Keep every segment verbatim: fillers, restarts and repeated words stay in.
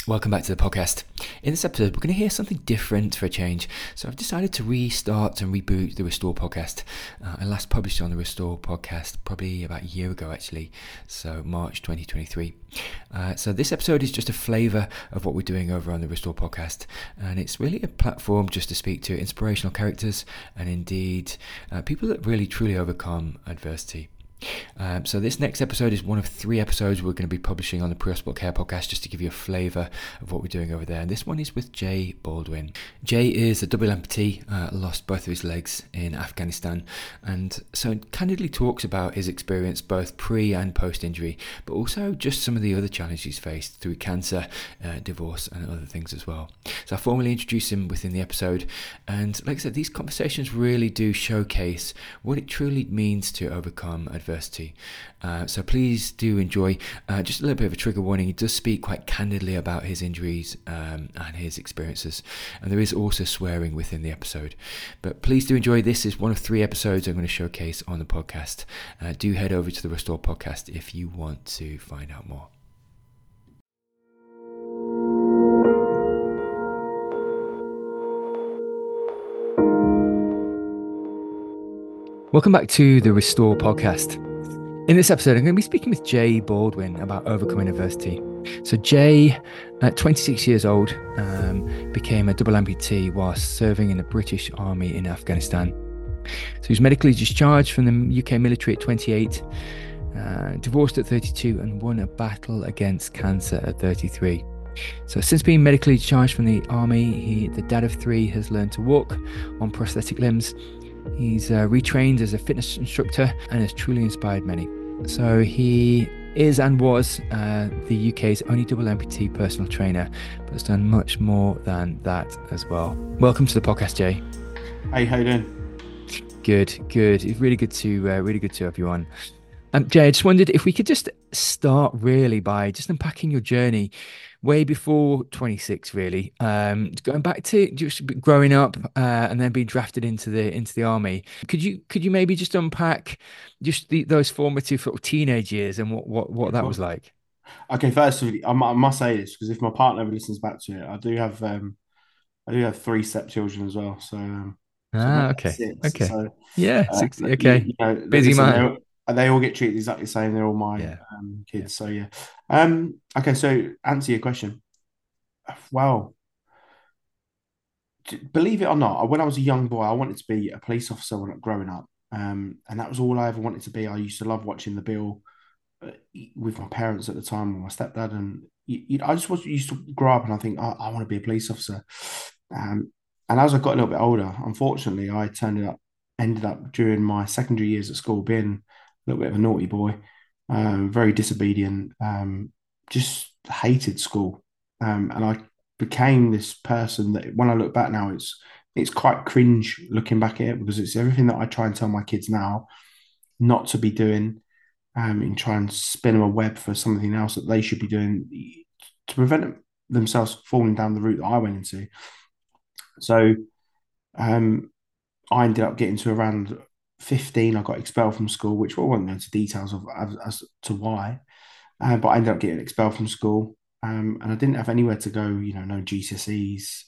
Welcome back to the podcast. In this episode, we're going to hear something different for a change. So I've decided to restart and reboot the Restore podcast. Uh, I last published on the Restore podcast probably about a year ago, actually. So March twenty twenty-three. Uh, so this episode is just a flavour of what we're doing over on the Restore podcast. And it's really a platform just to speak to inspirational characters and indeed uh, people that really truly overcome adversity. Um, so this next episode is one of three episodes we're going to be publishing on the Pre-Sport Care podcast, just to give you a flavour of what we're doing over there. And this one is with Jay Baldwin. Jay is a double amputee, uh, lost both of his legs in Afghanistan, and so candidly talks about his experience both pre and post injury, but also just some of the other challenges he's faced through cancer, uh, divorce and other things as well. So I formally introduce him within the episode, and like I said, these conversations really do showcase what it truly means to overcome adversity. Uh, so please do enjoy. Uh, just a little bit of a trigger warning, he does speak quite candidly about his injuries um, and his experiences, and there is also swearing within the episode. But please do enjoy. This is one of three episodes I'm going to showcase on the podcast. Uh, do head over to the Restore podcast if you want to find out more. Welcome back to the Restore podcast. In this episode, I'm going to be speaking with Jay Baldwin about overcoming adversity. So Jay, at twenty-six years old, um, became a double amputee whilst serving in the British Army in Afghanistan. So he was medically discharged from the U K military at twenty-eight, uh, divorced at thirty-two, and won a battle against cancer at thirty-three. So since being medically discharged from the army, he, the dad of three, has learned to walk on prosthetic limbs. He's uh, retrained as a fitness instructor and has truly inspired many. So he is and was uh, the U K's only double amputee personal trainer, but has done much more than that as well. Welcome to the podcast, Jay. Hey, how you doing? Good, good. It's really good to uh, really good to have you on. Um, Jay, I just wondered if we could just start really by just unpacking your journey way before twenty-six, really. Um, going back to just growing up uh, and then being drafted into the into the army. Could you could you maybe just unpack just the, those formative sort of teenage years and what what, what that was like? Okay, first of all, I mu- I must say this because if my partner ever listens back to it, I do have um, I do have three stepchildren as well. So, um, so I've Ah, got okay, six. okay, So, yeah, uh, six. you, Okay, you know, busy listen, man. they they all get treated exactly the same. They're all my Yeah, um, yeah. kids. So yeah. Um. Okay. So answer your question. Well, t- believe it or not, when I was a young boy, I wanted to be a police officer when growing up. Um, and that was all I ever wanted to be. I used to love watching The Bill uh, with my parents at the time, with my stepdad, and you, you, I just was used to grow up and I think oh, I want to be a police officer. Um, and as I got a little bit older, unfortunately, I turned up, ended up during my secondary years at school being a little bit of a naughty boy, um, very disobedient, um, just hated school, um, and I became this person that when I look back now, it's it's quite cringe looking back at it because it's everything that I try and tell my kids now not to be doing um, and try and spin them a web for something else that they should be doing to prevent themselves falling down the route that I went into. So um, I ended up getting to around fifteen. I got expelled from school, which I won't go into details of as, as to why, uh, but I ended up getting expelled from school. Um, and I didn't have anywhere to go, you know, no G C S Es,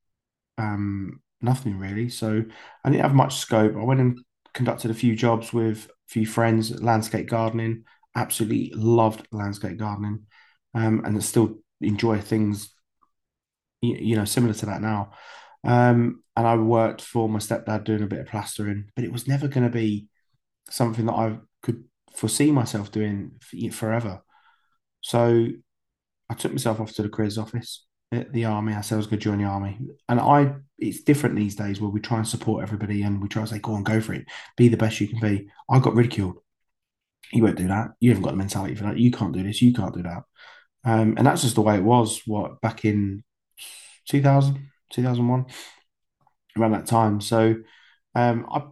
um, nothing really. So I didn't have much scope. I went and conducted a few jobs with a few friends, landscape gardening, absolutely loved landscape gardening, um, and I still enjoy things, you, you know, similar to that now. Um, and I worked for my stepdad doing a bit of plastering, but it was never going to be something that I could foresee myself doing forever. So I took myself off to the careers office at the army. I said I was going to join the army. And I, it's different these days where we try and support everybody and we try and say, go on, go for it. Be the best you can be. I got ridiculed. You won't do that. You haven't got the mentality for that. You can't do this. You can't do that. Um, and that's just the way it was, what, back in two thousand, two thousand one, around that time. So um, I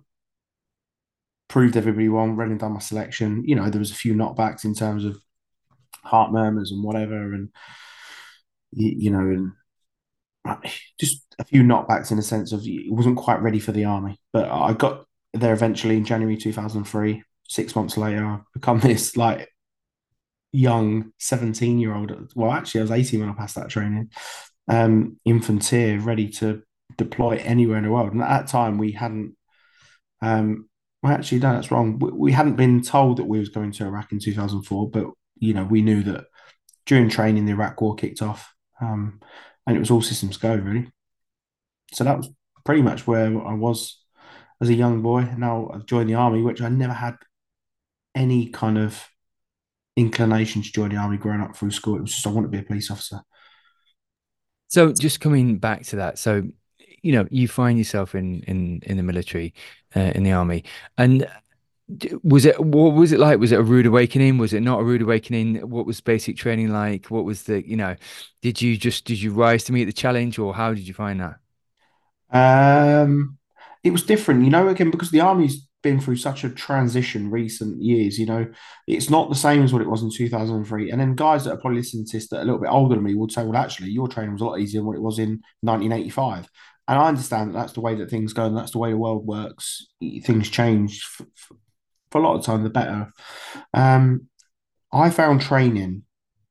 proved everybody wrong, running down my selection. You know, there was a few knockbacks in terms of heart murmurs and whatever. And, you, you know, and just a few knockbacks in the sense of it wasn't quite ready for the army. But I got there eventually in January two thousand three. Six months later, I've become this like young seventeen year old. Well, actually, I was eighteen when I passed that training. Um, infanteer, ready to deploy anywhere in the world. And at that time, we hadn't. Um, well, actually, no, that's wrong. We, we hadn't been told that we was going to Iraq in two thousand four, but you know, we knew that during training, the Iraq War kicked off, um, and it was all systems go really. So that was pretty much where I was as a young boy. Now I've joined the army, which I never had any kind of inclination to join the army growing up through school. It was just I want to be a police officer. So just coming back to that, so you know, you find yourself in in in the military, uh, in the army, and d- was it what was it like? Was it a rude awakening? Was it not a rude awakening? What was basic training like? What was the, you know, did you just did you rise to meet the challenge, or how did you find that? Um, it was different, you know, again, because the army's been through such a transition recent years, you know, it's not the same as what it was in two thousand three. And then guys that are probably listening to this that are a little bit older than me would say, well, actually, your training was a lot easier than what it was in nineteen eighty-five. And I understand that that's the way that things go and that's the way the world works. Things change for, for a lot of time, the better. Um, I found training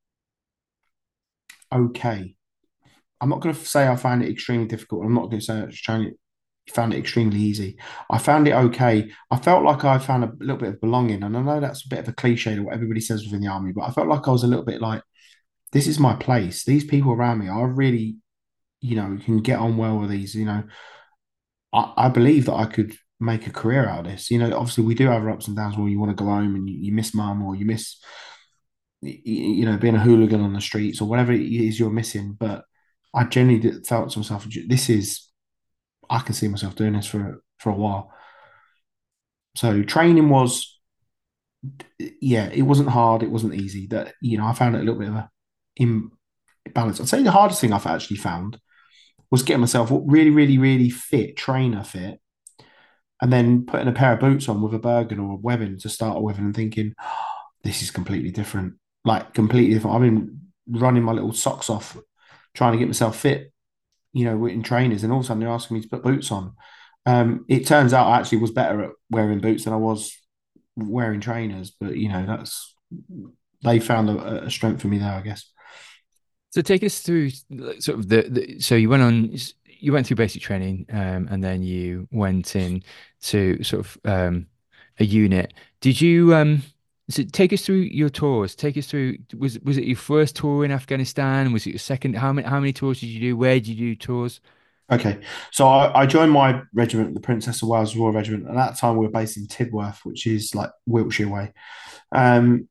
okay. I'm not going to say I found it extremely difficult. I'm not going to say I found it, found it extremely easy. I found it okay. I felt like I found a little bit of belonging. And I know that's a bit of a cliche to what everybody says within the army, but I felt like I was a little bit like, this is my place. These people around me, I really, you know, can get on well with these. You know, I, I believe that I could make a career out of this. You know, obviously we do have our ups and downs where you want to go home and you, you miss mum or you miss, you know, being a hooligan on the streets or whatever it is you're missing. But I genuinely felt to myself, this is, I can see myself doing this for for a while. So training was, yeah, it wasn't hard, it wasn't easy. That you know, I found it a little bit of a imbalance. I'd say the hardest thing I've actually found was getting myself really, really, really fit, trainer fit, and then putting a pair of boots on with a Bergen or a webbing to start with, and thinking, oh, this is completely different. Like completely different. I've been running my little socks off, trying to get myself fit, you know, in trainers, and all of a sudden they're asking me to put boots on. Um, it turns out I actually was better at wearing boots than I was wearing trainers, but you know, that's they found a, a strength for me there, I guess. So take us through like, sort of the, the so you went on you went through basic training, um, and then you went in to sort of um, a unit. Did you um so take us through your tours? Take us through, was was it your first tour in Afghanistan? Was it your second? How many how many tours did you do? Where did you do tours? Okay, so I, I joined my regiment, the Princess of Wales Royal Regiment, and at that time we were based in Tidworth, which is like Wiltshire way. Um,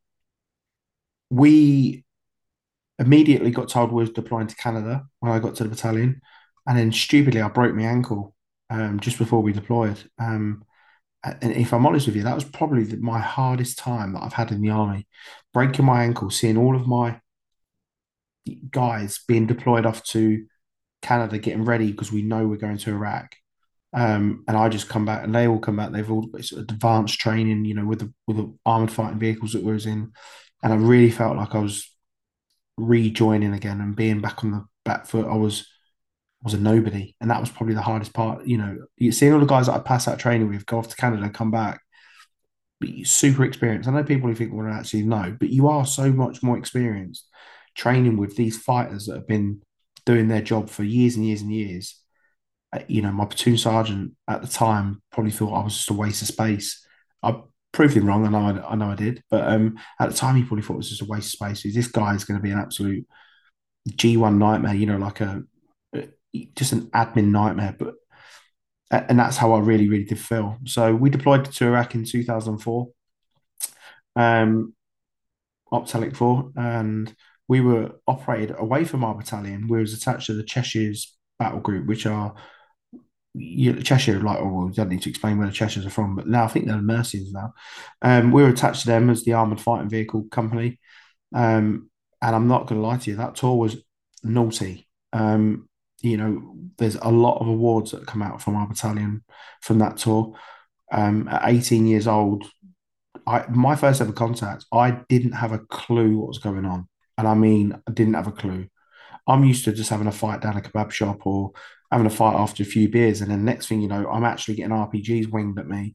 we immediately got told we was deploying to Canada when I got to the battalion, and then stupidly I broke my ankle um, just before we deployed. Um, and if I'm honest with you, that was probably the, my hardest time that I've had in the army, breaking my ankle, seeing all of my guys being deployed off to Canada, getting ready because we know we're going to Iraq. Um, and I just come back, and they all come back. They've all sort of advanced training, you know, with the with the armored fighting vehicles that we was in, and I really felt like I was rejoining again and being back on the back foot. I was was a nobody, and that was probably the hardest part. You know, you seeing all the guys that I passed that training with go off to Canada, come back, be super experienced. I know people who think, well, actually no, but you are so much more experienced training with these fighters that have been doing their job for years and years and years. Uh, You know, my platoon sergeant at the time probably thought I was just a waste of space. I proved him wrong. I know I, I know I did, but um, at the time he probably thought it was just a waste of space. This guy is going to be an absolute G one nightmare. You know, like a just an admin nightmare. But and that's how I really, really did feel. So we deployed to Iraq in two thousand four, um, Optalic four, and we were operated away from our battalion. We was attached to the Cheshire's battle group, which are you, Cheshire, like, oh, well, we don't need to explain where the Cheshires are from, but now I think they're the Mercians now. Um, we were attached to them as the armored fighting vehicle company. Um, and I'm not going to lie to you, that tour was naughty. Um, you know, there's a lot of awards that come out from our battalion from that tour. Um, at eighteen years old, I my first ever contact, I didn't have a clue what was going on. And I mean, I didn't have a clue. I'm used to just having a fight down a kebab shop or having a fight after a few beers. And then next thing you know, I'm actually getting R P Gs winged at me.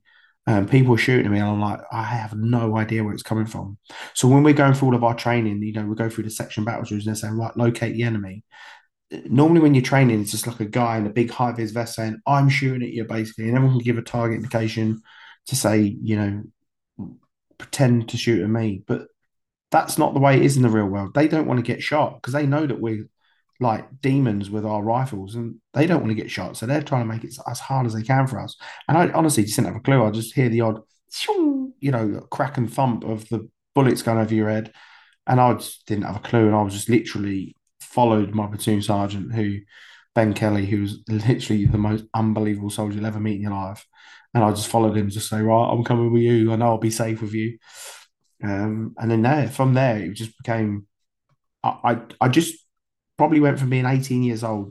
Um, people are shooting at me, and I'm like, I have no idea where it's coming from. So when we're going through all of our training, you know, we go through the section battle drills, and they're saying, right, locate the enemy. Normally, when you're training, it's just like a guy in a big high vis vest saying, I'm shooting at you, basically, and everyone can give a target indication to say, you know, pretend to shoot at me. But that's not the way it is in the real world. They don't want to get shot because they know that we're like demons with our rifles and they don't want to get shot. So they're trying to make it as hard as they can for us. And I honestly just didn't have a clue. I just hear the odd, you know, crack and thump of the bullets going over your head. And I just didn't have a clue. And I was just literally followed my platoon sergeant, who, Ben Kelly, who was literally the most unbelievable soldier you'll ever meet in your life. And I just followed him, just say, right, I'm coming with you. I know I'll be safe with you. Um, and then there, from there, it just became. I, I, I just probably went from being eighteen years old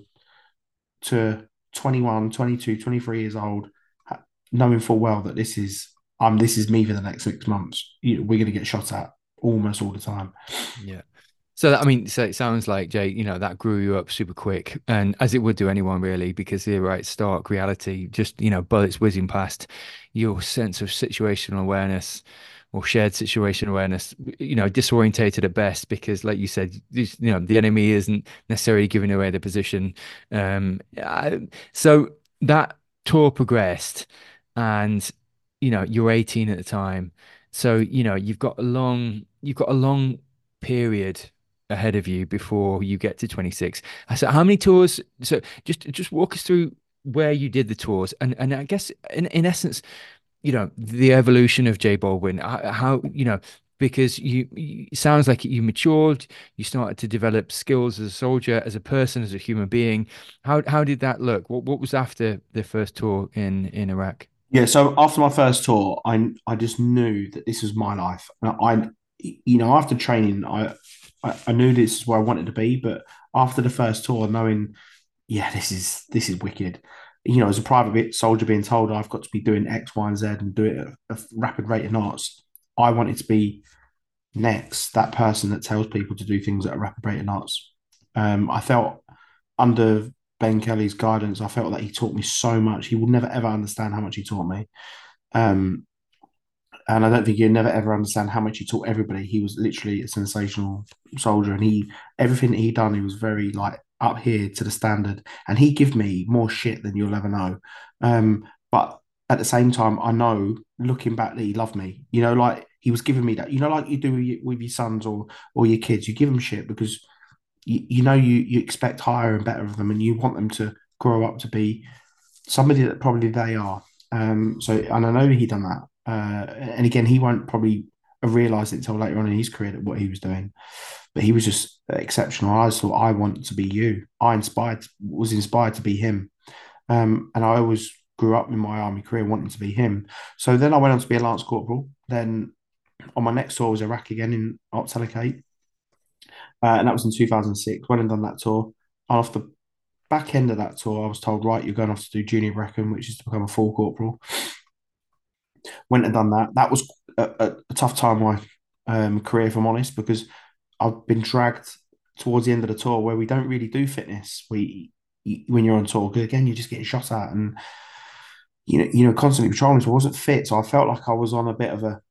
to twenty-one, twenty-two, twenty-three years old, knowing full well that this is um this is me for the next six months. You know, we're going to get shot at almost all the time. Yeah. So I mean, so it sounds like Jay, you know, that grew you up super quick, and as it would do anyone really, because the right stark reality, just you know, bullets whizzing past, your sense of situational awareness or shared situation awareness, you know, disorientated at best, because like you said, you know, the enemy isn't necessarily giving away the position. Um, I, so that tour progressed, and you know, you're eighteen at the time, so you know, you've got a long, you've got a long period ahead of you before you get to twenty-six. So how many tours? So just just walk us through where you did the tours, and and I guess in in essence, you know, the evolution of Jay Baldwin. How, how you know, because you, you it sounds like you matured, you started to develop skills as a soldier, as a person, as a human being. How how did that look? What what was after the first tour in in Iraq? Yeah, so after my first tour, I I just knew that this was my life. And I, you know, after training, I I, I knew this is where I wanted to be. But after the first tour, knowing, yeah, this is this is wicked. You know, as a private soldier being told I've got to be doing X, Y, and Z and do it at a rapid rate of knots, I wanted to be next that person that tells people to do things at a rapid rate of knots. Um, I felt under Ben Kelly's guidance, I felt that he taught me so much. He will never ever understand how much he taught me. Um, and I don't think he'll never ever understand how much he taught everybody. He was literally a sensational soldier, and he everything he done, he was very like up here to the standard. And he give me more shit than you'll ever know. Um, but at the same time, I know looking back that he loved me. You know, like he was giving me that. You know, like you do with your, with your sons or or your kids, you give them shit because you, you know you you expect higher and better of them, and you want them to grow up to be somebody that probably they are. Um, so, and I know he done that. Uh, and again, he won't probably have realised it until later on in his career that what he was doing. But he was just exceptional. I just thought, I want to be you. I inspired was inspired to be him. Um, and I always grew up in my army career wanting to be him. So then I went on to be a lance corporal. Then on my next tour was Iraq again in Ops Helicate. Uh, and that was in two thousand six. Went and done that tour. And off the back end of that tour, I was told, right, you're going off to do junior Brecon, which is to become a full corporal. Went and done that. That was a, a, a tough time in my um, career, if I'm honest, because I've been dragged towards the end of the tour where we don't really do fitness. We when you're on tour, because again, you're just getting shot at and you know, you know, constantly patrolling. So I wasn't fit, so I felt like I was on a bit of a.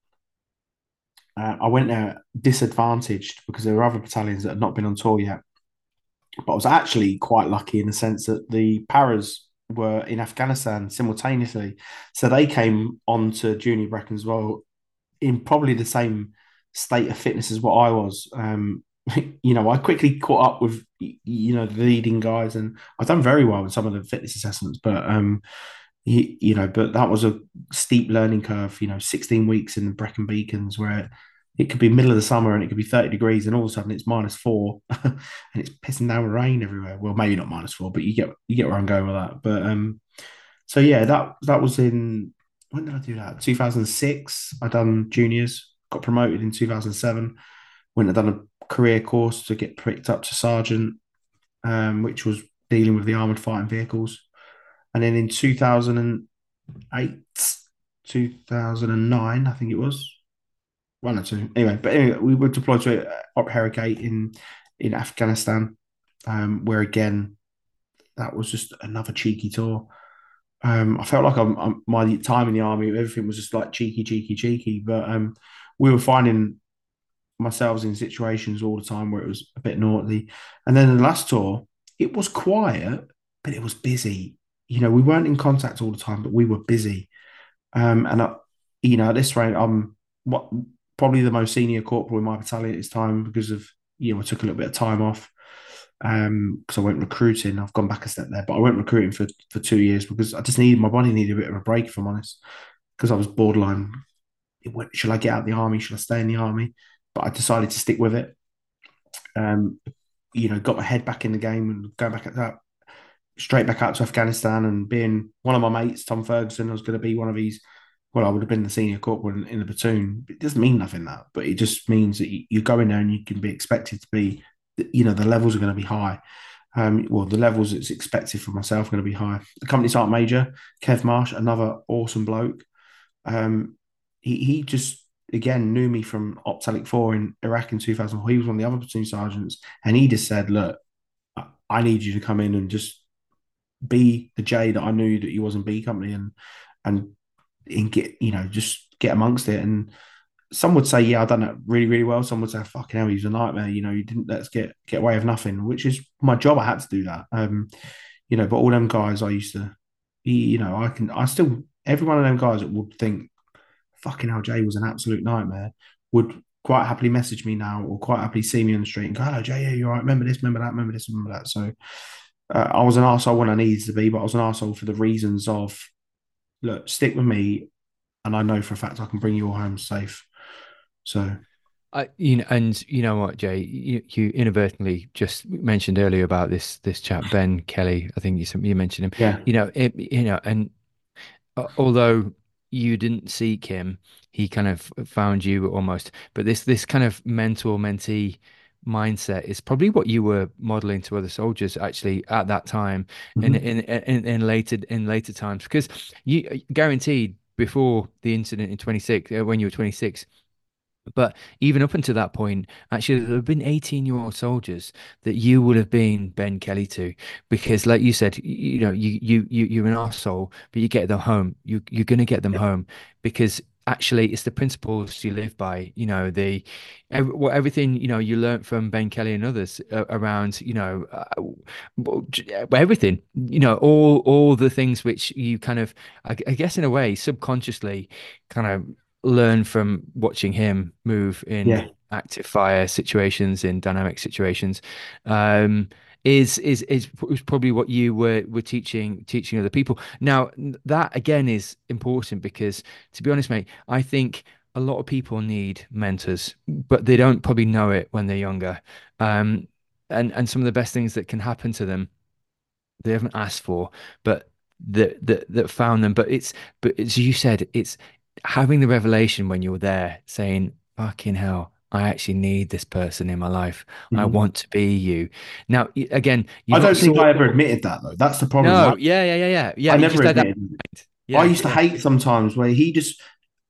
Uh, I went there disadvantaged because there were other battalions that had not been on tour yet. But I was actually quite lucky in the sense that the paras were in Afghanistan simultaneously. So they came on to Junior Brecon as well in probably the same state of fitness as what I was. Um, you know, I quickly caught up with, you know, the leading guys and I've done very well in some of the fitness assessments, but, um, you, you know, but that was a steep learning curve, you know, sixteen weeks in the Brecon Beacons where it could be middle of the summer and it could be thirty degrees and all of a sudden it's minus four and it's pissing down rain everywhere. Well, maybe not minus four, but you get you get where I'm going with that. But um so yeah, that that was in when did I do that? two thousand six. I done juniors, got promoted in two thousand seven, went and done a career course to get picked up to sergeant, um, which was dealing with the armored fighting vehicles. And then in two thousand eight, two thousand nine, I think it was, one or two. Anyway, but anyway, we were deployed to Op Hericate in in Afghanistan, um, where again that was just another cheeky tour. Um, I felt like I'm, I'm my time in the army, everything was just like cheeky, cheeky, cheeky. But um, we were finding myself in situations all the time where it was a bit naughty. And then the last tour, it was quiet, but it was busy. You know, we weren't in contact all the time, but we were busy. Um, and I, you know, at this rate, I'm what probably the most senior corporal in my battalion at this time because of you know I took a little bit of time off um because I went recruiting. I've gone back a step there, but I went recruiting for for two years because I just needed my body needed a bit of a break, if I'm honest, because I was borderline. It went, should I get out of the army? Should I stay in the army? But I decided to stick with it. Um, you know, got my head back in the game and going back at that straight back out to Afghanistan and being one of my mates, Tom Ferguson, I was going to be one of his. Well, I would have been the senior corporal in, in the platoon. It doesn't mean nothing that, but it just means that you, you go in there and you can be expected to be, you know, the levels are going to be high. Um, well, the levels that's expected for myself are going to be high. The company sergeant major, Kev Marsh, another awesome bloke. Um, he he just again knew me from Optalic Four in Iraq in two thousand four. He was one of the other platoon sergeants, and he just said, "Look, I I need you to come in and just be the J that I knew that he was in B Company, and and and get you know just get amongst it." And some would say, "Yeah, I done that really really well." Some would say, "Fucking hell, he was a nightmare." You know, you didn't let's get get away with nothing, which is my job. I had to do that. Um, you know, but all them guys I used to, you know, I can I still every one of them guys that would think fucking hell, Jay was an absolute nightmare, would quite happily message me now or quite happily see me on the street and go, hello, Jay, yeah, you're right. Remember this, remember that, remember this, remember that. So uh, I was an arsehole when I needed to be, but I was an arsehole for the reasons of, look, stick with me. And I know for a fact I can bring you all home safe. So, I, you know, and you know what, Jay, you, you inadvertently just mentioned earlier about this this chap Ben Kelly. I think you you mentioned him. yeah. You know, it, you know, and uh, although you didn't seek him, he kind of found you almost. But this this kind of mentor mentee mindset is probably what you were modeling to other soldiers actually at that time in Mm-hmm. in in, in later in later times because you guaranteed before the incident in twenty-six uh, when you were twenty-six. But even up until that point, actually, there have been eighteen year old soldiers that you would have been Ben Kelly to, because, like you said, you, you know, you you you you're an arsehole, but you get them home. You you're gonna get them home because actually, it's the principles you live by. You know, the ev well, everything you know you learnt from Ben Kelly and others uh, around, you know, uh, well, j- uh, everything. You know, all all the things which you kind of, I, I guess, in a way, subconsciously, kind of learn from watching him move in Yeah. active fire situations, in dynamic situations, um, is is is was probably what you were were teaching teaching other people. Now, that again is important because, to be honest, mate, I think a lot of people need mentors, but they don't probably know it when they're younger. Um, and and some of the best things that can happen to them they haven't asked for, but that that that found them. But it's but as you said, it's having the revelation when you're there, saying, "Fucking hell, I actually need this person in my life. I Mm-hmm. want to be you." Now, y- again, you've I not don't think sought. I ever admitted that, though. That's the problem. I, No, yeah, yeah, yeah, yeah, yeah. I You never just had that admitted it. mind. I Yeah, used to yeah, hate sometimes where he just,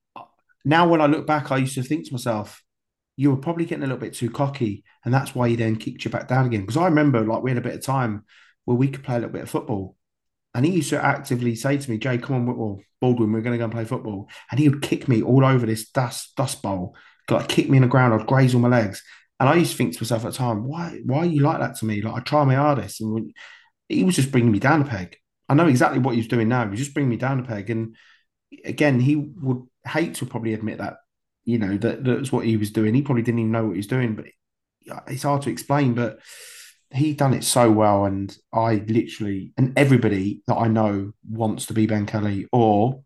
now when I look back, I used to think to myself, you were probably getting a little bit too cocky, and that's why he then kicked you back down again. Because I remember, like, we had a bit of time where we could play a little bit of football, and he used to actively say to me, "Jay, come on, well, Baldwin, we're going to go and play football," and he would kick me all over this dust dust bowl, like kick me in the ground. I'd graze all my legs, and I used to think to myself at the time, "Why, why are you like that to me? Like I try my hardest," and when, he was just bringing me down a peg. I know exactly what he was doing now. He was just bringing me down a peg, and again, he would hate to probably admit that, you know, that that's what he was doing. He probably didn't even know what he was doing, but it's hard to explain. But he done it so well, and I literally and everybody that I know wants to be Ben Kelly or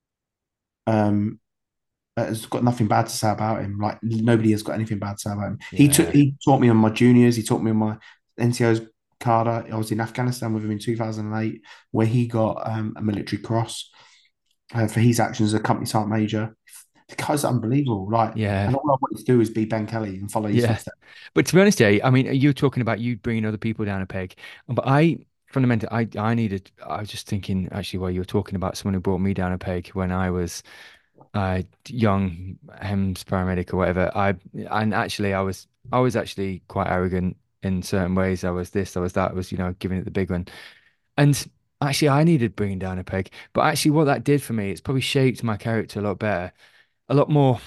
um has got nothing bad to say about him. Like nobody has got anything bad to say about him. He took yeah, he taught me on my juniors. He taught me on my N C O's Carter. I was in Afghanistan with him in two thousand eight, where he got um, a military cross uh, for his actions as a company sergeant major. The guy's unbelievable. Like, yeah. and all I wanted to do is be Ben Kelly and follow his Yeah. footsteps. But to be honest, Jay, I mean, you're talking about you bringing other people down a peg, but I fundamentally, I, I needed, I was just thinking actually while you were talking about someone who brought me down a peg when I was uh young H E M S paramedic or whatever. I, and actually I was, I was actually quite arrogant in certain ways. I was this, I was that, I was, you know, giving it the big one. And actually, I needed bringing down a peg, but actually, what that did for me, it's probably shaped my character a lot better, a lot more.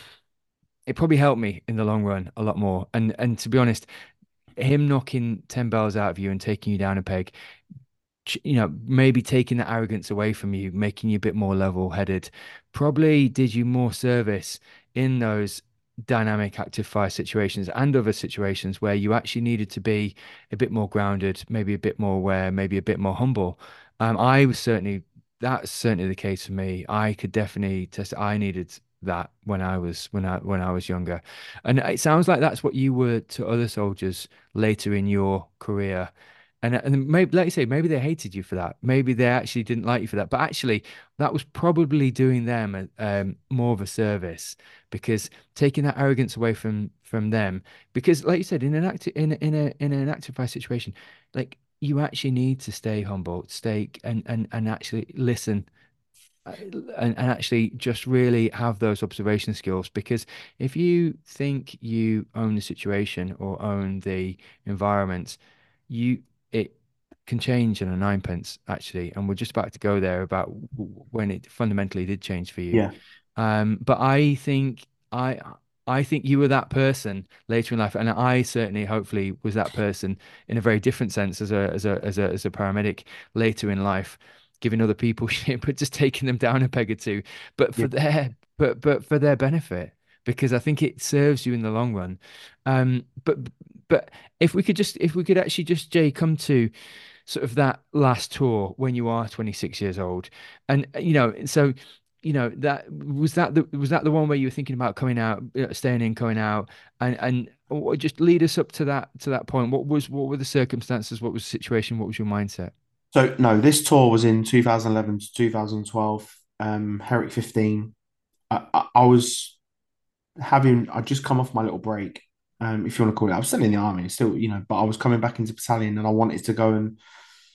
It probably helped me in the long run a lot more. And and to be honest, him knocking ten bells out of you and taking you down a peg, ch- you know, maybe taking the arrogance away from you, making you a bit more level-headed, probably did you more service in those dynamic active fire situations and other situations where you actually needed to be a bit more grounded, maybe a bit more aware, maybe a bit more humble. Um, I was certainly That's certainly the case for me. I could definitely test. I needed that when I was when I when I was younger, and it sounds like that's what you were to other soldiers later in your career. And and maybe, like you say, maybe they hated you for that. Maybe they actually didn't like you for that. But actually, that was probably doing them a, um, more of a service because taking that arrogance away from from them. Because, like you said, in an active in a- in a in an active fire situation, like you actually need to stay humble, stay and and and actually listen uh, and, and actually just really have those observation skills because if you think you own the situation or own the environment, you it can change in a ninepence actually, and we're just about to go there about w- when it fundamentally did change for you. Yeah. Um, but I think I I think you were that person later in life, and I certainly, hopefully, was that person in a very different sense as a as a as a as a paramedic later in life, giving other people shit, but just taking them down a peg or two, but Yeah. for their but but for their benefit, because I think it serves you in the long run. Um, but but if we could just if we could actually just Jay come to sort of that last tour when you are twenty-six years old, and uh, you know so you know that was that the was that the one where you were thinking about coming out, uh, staying in, going out, and and what- just lead us up to that to that point. What was what were the circumstances? What was the situation? What was your mindset? So no, this tour was in two thousand eleven to two thousand twelve. Um, Herrick fifteen. I, I, I was having. I just come off my little break. Um, if you want to call it, I was still in the army, still, you know, but I was coming back into battalion, and I wanted to go and,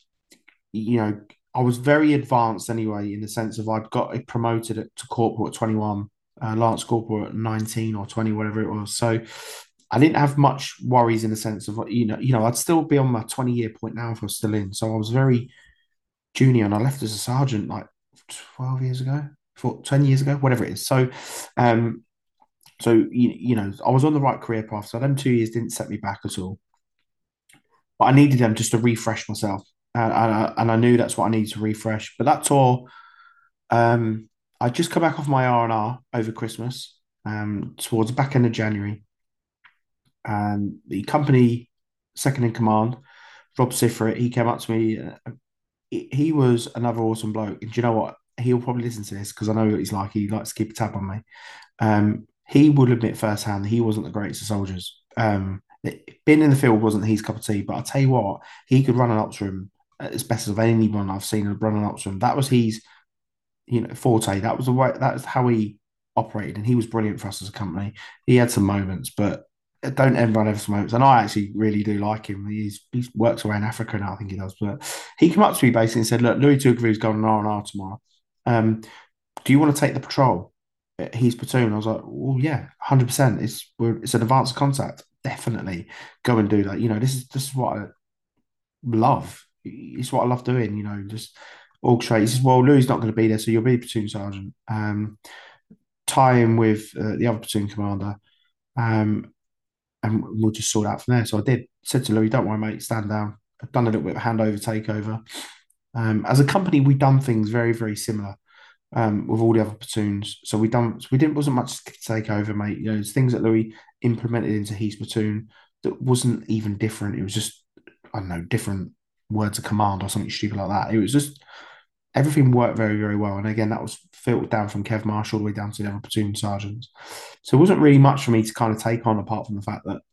you know, I was very advanced anyway in the sense of I'd got promoted to corporal at twenty-one, uh, Lance Corporal at nineteen or twenty, whatever it was. So I didn't have much worries in the sense of, you know, you know, I'd still be on my twenty year point now if I was still in. So I was very junior, and I left as a sergeant like twelve years ago, for ten years ago, whatever it is. So, um, so you, you know, I was on the right career path. So them two years didn't set me back at all. But I needed them just to refresh myself, and, and, I, and I knew that's what I needed to refresh. But that tour, um, I just come back off my R and R over Christmas, um, towards the back end of January, and the company second in command, Rob Sifrit, he came up to me. Uh, he, he was another awesome bloke. And do you know what? He'll probably listen to this because I know what he's like. He likes to keep a tab on me. Um, he would admit firsthand that he wasn't the greatest of soldiers. Um, being in the field wasn't his cup of tea, but I'll tell you what, he could run an ops room as best of anyone I've seen run an ops room. That was his, you know, forte. That was the way. That's how he operated, and he was brilliant for us as a company. He had some moments, but don't everyone have some moments. And I actually really do like him. He's he works around Africa now, I think he does. But he came up to me basically and said, "Look, Louis Tugavu's going on R and R tomorrow. Um, do you want to take the patrol?" At his platoon. I was like, "Well, yeah, one hundred percent. It's we're, it's an advanced contact. Definitely go and do that. You know, this is this is what I love. It's what I love doing. You know, just orchestrate." He says, "Well, Louis not going to be there, so you'll be platoon sergeant. Um, tie him with uh, the other platoon commander, um, and we'll just sort out from there." So I did. Said to Louis, "Don't worry, mate. Stand down." I've done a little bit of handover, takeover. Um, as a company, we've done things very, very similar, um, with all the other platoons. So we done so we didn't wasn't much to take over, mate. You know, there's things that Louis implemented into his platoon that wasn't even different. It was just, I don't know, different words of command or something stupid like that. It was just everything worked very, very well. And again, that was filtered down from Kev Marsh all the way down to the other platoon sergeants. So it wasn't really much for me to kind of take on apart from the fact that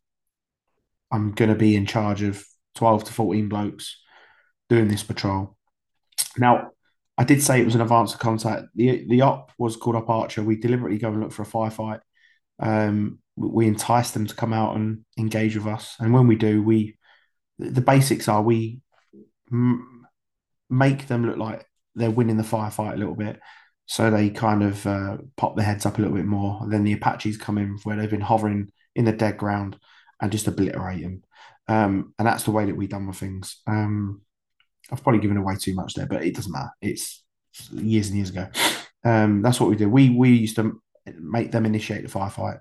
I'm going to be in charge of twelve to fourteen blokes doing this patrol. Now, I did say it was an advanced contact. The the op was called Up Archer. We deliberately go and look for a firefight. Um, we entice them to come out and engage with us. And when we do, we the basics are we m- make them look like they're winning the firefight a little bit. So they kind of uh, pop their heads up a little bit more. And then the Apaches come in where they've been hovering in the dead ground and just obliterate them. Um, and that's the way that we've done with things. Um, I've probably given away too much there, but it doesn't matter. It's years and years ago. Um, that's what we did. We we used to make them initiate the firefight.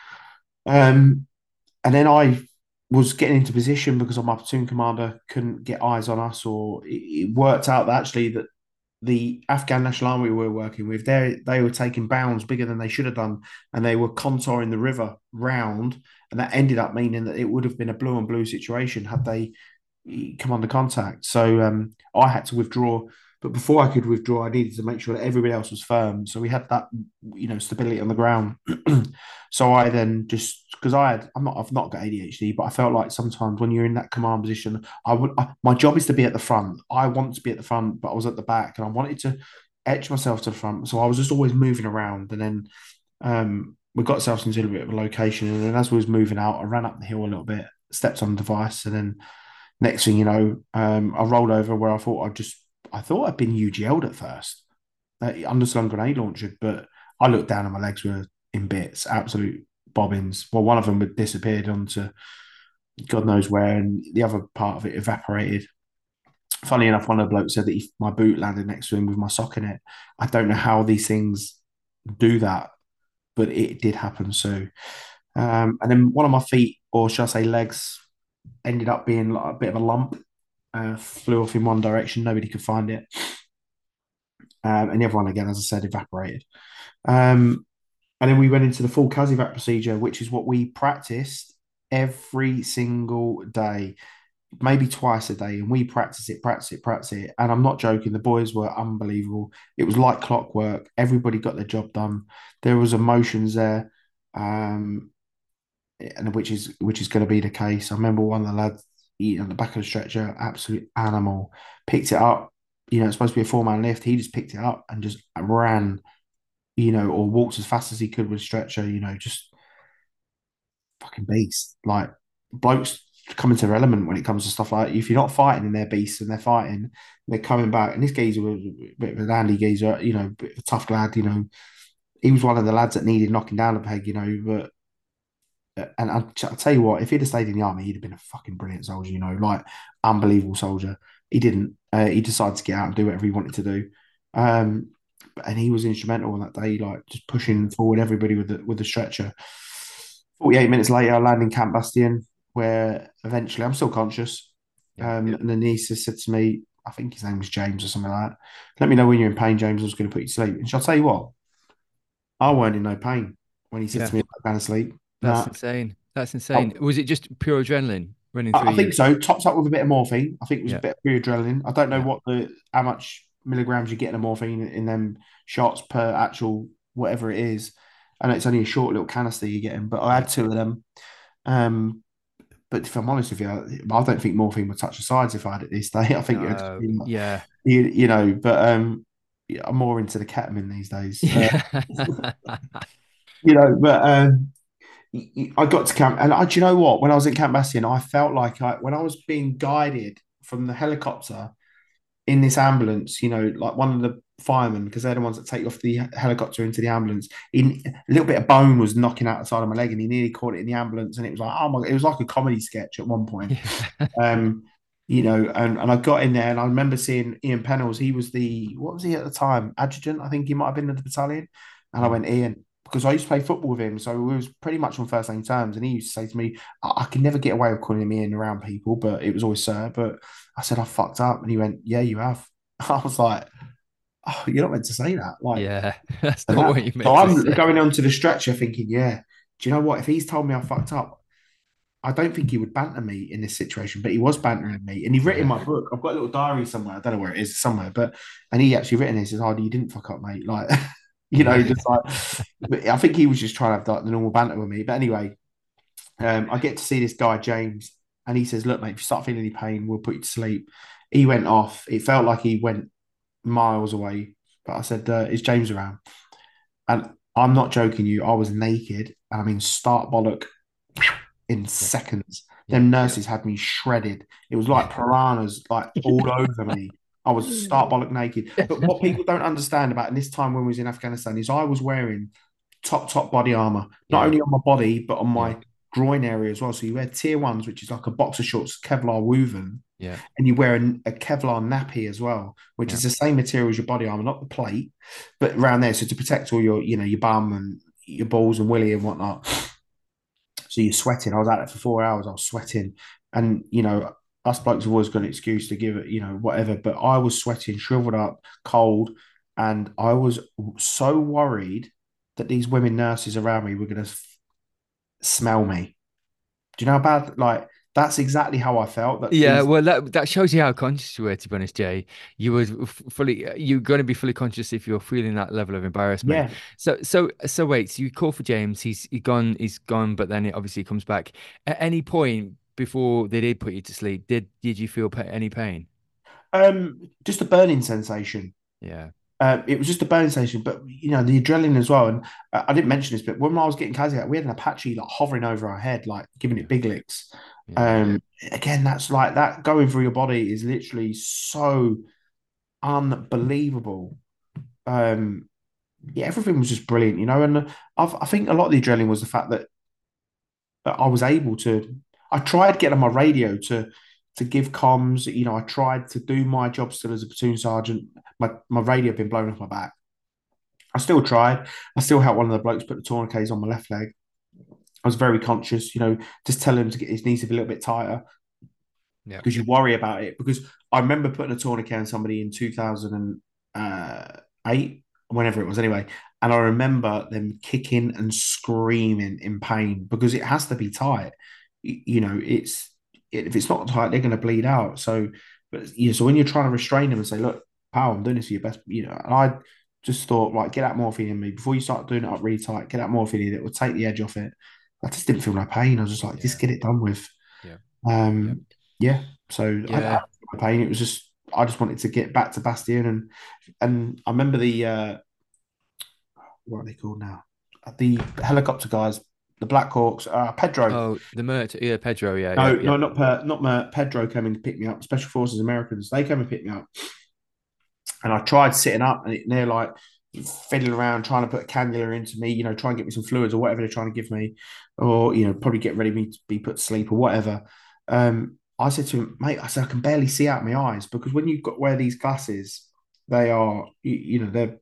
Um, and then I was getting into position because my platoon commander couldn't get eyes on us, or it, it worked out that actually that the Afghan National Army we were working with, they they were taking bounds bigger than they should have done, and they were contouring the river round, and that ended up meaning that it would have been a blue and blue situation had they come under contact. So um, I had to withdraw, but before I could withdraw, I needed to make sure that everybody else was firm. So we had that, you know, stability on the ground. So I then just because I had, I'm not, I've not got A D H D, but I felt like sometimes when you're in that command position, I would, I, my job is to be at the front. I want to be at the front, but I was at the back, and I wanted to etch myself to the front. So I was just always moving around, and then um, we got ourselves into a bit of a location, and then as we was moving out, I ran up the hill a little bit, stepped on the device, and then next thing you know, um, I rolled over where I thought I'd just, I thought I'd been U G L'd at first, uh, underslung grenade launcher, but I looked down and my legs were in bits, absolute bobbins. Well, one of them had disappeared onto God knows where, and the other part of it evaporated. Funny enough, one of the blokes said that he, my boot landed next to him with my sock in it. I don't know how these things do that, but it did happen. So, um, and then one of my feet, or should I say legs, ended up being like a bit of a lump. Uh, flew off in one direction. Nobody could find it. Um, and the other one, again, as I said, evaporated. Um, and then we went into the full CASEVAC procedure, which is what we practiced every single day, maybe twice a day. And we practice it, practice it, practice it. And I'm not joking. The boys were unbelievable. It was like clockwork. Everybody got their job done. There was emotions there. Um, and which is which is going to be the case. I remember one of the lads eating on the back of the stretcher, absolute animal, picked it up. You know, it's supposed to be a four man lift. He just picked it up and just ran, you know, or walked as fast as he could with stretcher. You know, just fucking beast. Like blokes come into their element when it comes to stuff like that. If you're not fighting and they're beasts and they're fighting, they're coming back. And this geezer was a bit of a dandy geezer, you know, bit of a tough lad. You know, he was one of the lads that needed knocking down a peg. You know, but and I'll, I'll tell you what, if he'd have stayed in the army, he'd have been a fucking brilliant soldier, you know, like unbelievable soldier. He didn't. Uh, he decided to get out and do whatever he wanted to do. Um, and he was instrumental on that day, like just pushing forward everybody with the with the stretcher. forty-eight minutes later, I land in Camp Bastion, where eventually I'm still conscious. Yeah. Um, and the niece said to me, I think his name was James or something like that. Let me know when you're in pain, James. I was going to put you to sleep. And shall I tell you what? I weren't in no pain when he said Yeah. to me, I'm going to sleep. That's Nah, insane. That's I, insane. Was it just pure adrenaline running through I you? think so. Tops up with a bit of morphine. I think it was a Yeah. bit of pure adrenaline. I don't know Yeah. what the how much milligrams you get in morphine in, in them shots per actual whatever it is. I know it's only a short little canister you're getting, but I Yeah. had two of them. Um, but if I'm honest with you, I don't think morphine would touch the sides if I had it this day. I think it would just No. be, Yeah. you, you know, but um, yeah, I'm more into the ketamine these days. Uh, Yeah. you know, but um, I got to camp, and I, do you know what? When I was in Camp Bastion, I felt like I, when I was being guided from the helicopter in this ambulance, you know, like one of the firemen, because they're the ones that take you off the helicopter into the ambulance. In a little bit of bone was knocking out the side of my leg, and he nearly caught it in the ambulance, and it was like, oh my! It was like a comedy sketch at one point. Yeah. Um, you know, and, and I got in there, and I remember seeing Ian Pennells. He was the what was he at the time? Adjutant, I think he might have been in the battalion. And I Mm. went, Ian, because I used to play football with him, so we was pretty much on first name terms. And he used to say to me, I, I can never get away with calling him Ian around people, but it was always sir. But I said, I fucked up. And he went, yeah, you have. I was like, oh, you're not meant to say that. Like, Yeah. That's and not that, what you so meant to I'm say. going onto the stretcher thinking, yeah, do you know what? If he's told me I fucked up, I don't think he would banter me in this situation, but he was bantering me. And he's written in Yeah. my book. I've got a little diary somewhere. I don't know where it is somewhere, but and he actually written it. He says, "Oh, you didn't fuck up, mate." Like, you know, Yeah. just like. But I think he was just trying to have like the normal banter with me. But anyway, um, I get to see this guy James, and he says, "Look, mate, if you start feeling any pain, we'll put you to sleep." He went off. It felt like he went miles away. But I said, uh, "Is James around?" And I'm not joking you. I was naked. I mean, start bollock in Yeah. seconds. Yeah. Them nurses had me shredded. It was like piranhas, like all over me. I was stark bollock naked. But what people don't understand about in this time when we was in Afghanistan is I was wearing top, top body armor, not Yeah. only on my body, but on Yeah. my groin area as well. So you wear tier ones, which is like a boxer shorts, Kevlar woven. Yeah. and you wear a, a Kevlar nappy as well, which Yeah. is the same material as your body armor, not the plate, but around there, so to protect all your, you know, your bum and your balls and willy and whatnot. So you're sweating. I was out there for four hours. I was sweating, and you know, us blokes have always got an excuse to give it, you know, whatever. But I was sweating, shriveled up, cold, and I was so worried that these women nurses around me were going to smell me. Do you know how bad? Like that's exactly how I felt. That Yeah, these, well, that that shows you how conscious you were, to be honest, Jay. You were f- fully, you're going to be fully conscious if you're feeling that level of embarrassment. yeah. So, so, so wait, so you call for James, he's he gone, he's gone, but then it obviously comes back. At any point before they did put you to sleep, did did you feel pa any pain? Um, just a burning sensation. Yeah, Uh, it was just a burning sensation, but you know the adrenaline as well. And uh, I didn't mention this, but when I was getting Kazi, we had an Apache like hovering over our head, like giving yeah, it big licks. yeah, Um, again, that's like that going through your body is literally so unbelievable. Um, yeah, everything was just brilliant, you know. And I've, I think a lot of the adrenaline was the fact that, that I was able to. I tried getting on my radio to to give comms. You know, I tried to do my job still as a platoon sergeant. My my radio had been blown off my back. I still tried. I still helped one of the blokes put the tourniquets on my left leg. I was very conscious, you know, just tell him to get his knees to be a little bit tighter yeah. because you worry about it. Because I remember putting a tourniquet on somebody in two thousand eight, whenever it was anyway. And I remember them kicking and screaming in pain because it has to be tight. You know, it's if it's not tight, they're going to bleed out. So, but you know, so when you're trying to restrain them and say, "Look, pal, I'm doing this for your best," you know, and I just thought, right, get that morphine in me before you start doing it up really tight. Get that morphine in; it will take the edge off it. I just didn't feel no pain. I was just like, just Yeah, get it done with. yeah, yeah, Um, yeah. So I, I yeah. didn't feel no pain. It was just I just wanted to get back to Bastion, and and I remember the uh, what are they called now? The helicopter guys, the Black Hawks, uh, Pedro. Oh, the Mert, yeah, Pedro, yeah, yeah, No, yeah, no, not per, not Mer, Pedro came in to pick me up. Special Forces Americans, they came and picked me up, and I tried sitting up, and, it, and they're like fiddling around trying to put a cannula into me, you know, try and get me some fluids or whatever they're trying to give me, or you know, probably get ready me to be put to sleep or whatever. Um, I said to him, mate, I said I can barely see out my eyes because when you've got wear these glasses, they are, you, you know, they're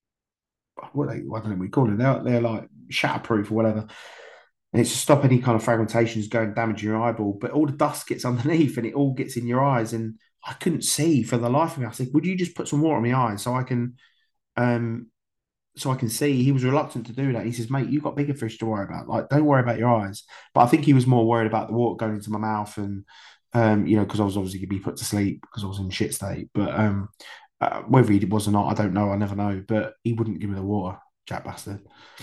what they, I don't know what we call it. They're they're like shatterproof or whatever. And it's to stop any kind of fragmentations going damaging your eyeball. But all the dust gets underneath and it all gets in your eyes. And I couldn't see for the life of me. I said, "Would you just put some water in my eyes so I can, um, so I can see?" He was reluctant to do that. He says, "Mate, you've got bigger fish to worry about. Like, don't worry about your eyes." But I think he was more worried about the water going into my mouth and, um, you know, because I was obviously going to be put to sleep because I was in shit state. But um, uh, whether he was or not, I don't know. I never know. But he wouldn't give me the water, Jack bastard.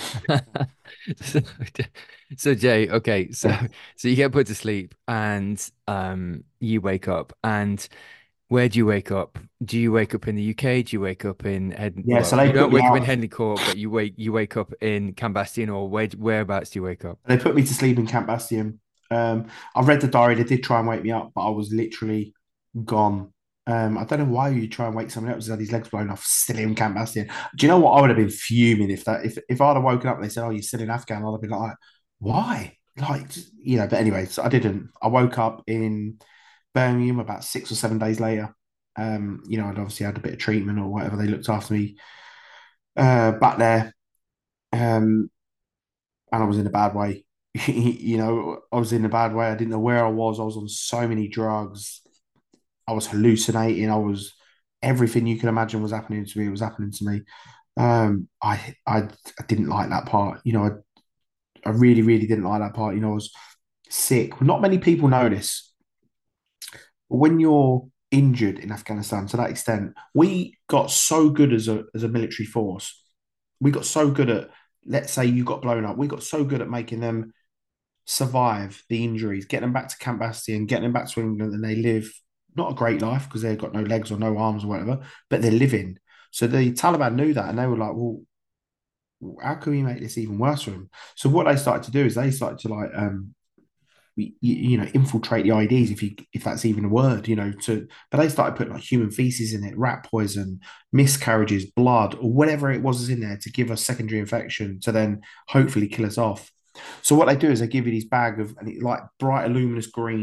So, so Jay, okay, so Yeah. so you get put to sleep and um you wake up and where do you wake up? Do you wake up in the U K? Do you wake up in Head? Yeah, Well, so you they put don't me wake up in out. Headley Court, but you wake you wake up in Cambastion or where whereabouts do you wake up? They put me to sleep in Camp Bastion. Um, I read the diary. They did try and wake me up, but I was literally gone. Um, I don't know why you try and wake someone else who's had his legs blown off still in Camp Bastion. Do you know what? I would have been fuming if that if if I'd have woken up and they said, "Oh, you're still in Afghan," I'd have been like, "Why?" Like, just, you know. But anyway, so I didn't. I woke up in Birmingham about six or seven days later. Um, you know, I'd obviously had a bit of treatment or whatever. They looked after me uh, back there. Um, and I was in a bad way. You know, I was in a bad way. I didn't know where I was. I was on so many drugs. I was hallucinating. I was everything you can imagine was happening to me. It was happening to me. Um, I, I, I didn't like that part. You know, I, I really, really didn't like that part. You know, I was sick. Not many people know this, but when you're injured in Afghanistan to that extent, we got so good as a as a military force. We got so good at, let's say you got blown up. We got so good at making them survive the injuries, get them back to Camp Bastion, get them back to England, and they live not a great life because they've got no legs or no arms or whatever, but they're living. So the Taliban knew that, and they were like, "Well, how can we make this even worse for them?" So what they started to do is they started to like, um, you, you know, infiltrate the I E Ds, if you if that's even a word, you know. To but they started putting like human feces in it, rat poison, miscarriages, blood, or whatever it was in there to give us secondary infection to then hopefully kill us off. So what they do is they give you this bag of and it, like bright luminous green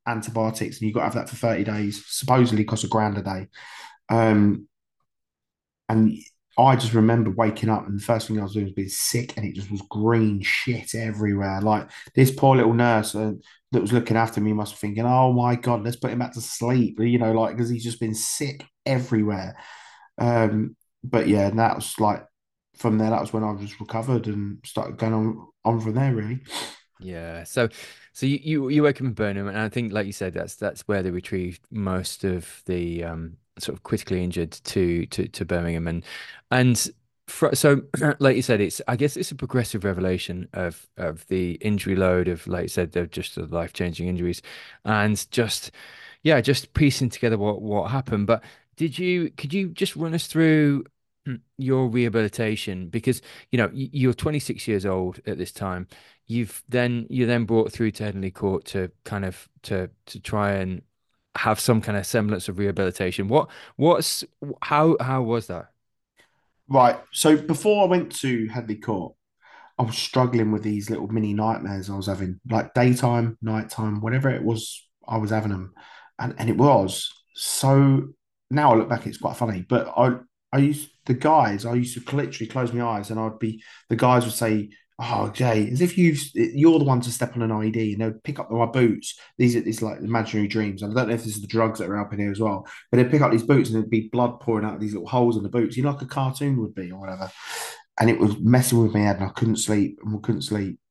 antibiotics, and you've got to have that for thirty days. Supposedly costs a grand a day. Um, and I just remember waking up and the first thing I was doing was being sick, and it just was green shit everywhere. Like this poor little nurse uh, that was looking after me must be thinking, "Oh my God, let's put him back to sleep," you know, like because he's just been sick everywhere. Um, but yeah, and that was like from there. That was when I was recovered and started going on on from there. Really. Yeah. So, so you you, you woke up in Burnham, and I think, like you said, that's that's where they retrieved most of the um, sort of critically injured to to to Birmingham, and and fr so like you said, it's I guess it's a progressive revelation of of the injury load of, like you said, they're just the life-changing injuries, and just yeah, just piecing together what what happened. But did you could you just run us through your rehabilitation? Because you know y- you're twenty-six years old at this time. You've then you're then brought through to Headingley Court to kind of to to try and have some kind of semblance of rehabilitation. What what's how how was that? Right. So before I went to Hadley Court, I was struggling with these little mini nightmares I was having, like daytime, nighttime, whatever it was, I was having them, and and it was so. Now I look back, it's quite funny. But I, I used the guys. I used to literally close my eyes, and I'd be the guys would say, "Oh, Jay, as if you've you're the one to step on an I E D," and they'd pick up my boots. These are these like imaginary dreams. And I don't know if this is the drugs that are helping here as well, but they'd pick up these boots, and there'd be blood pouring out of these little holes in the boots, you know, like a cartoon would be or whatever, and it was messing with my head, and I couldn't sleep, and I couldn't sleep.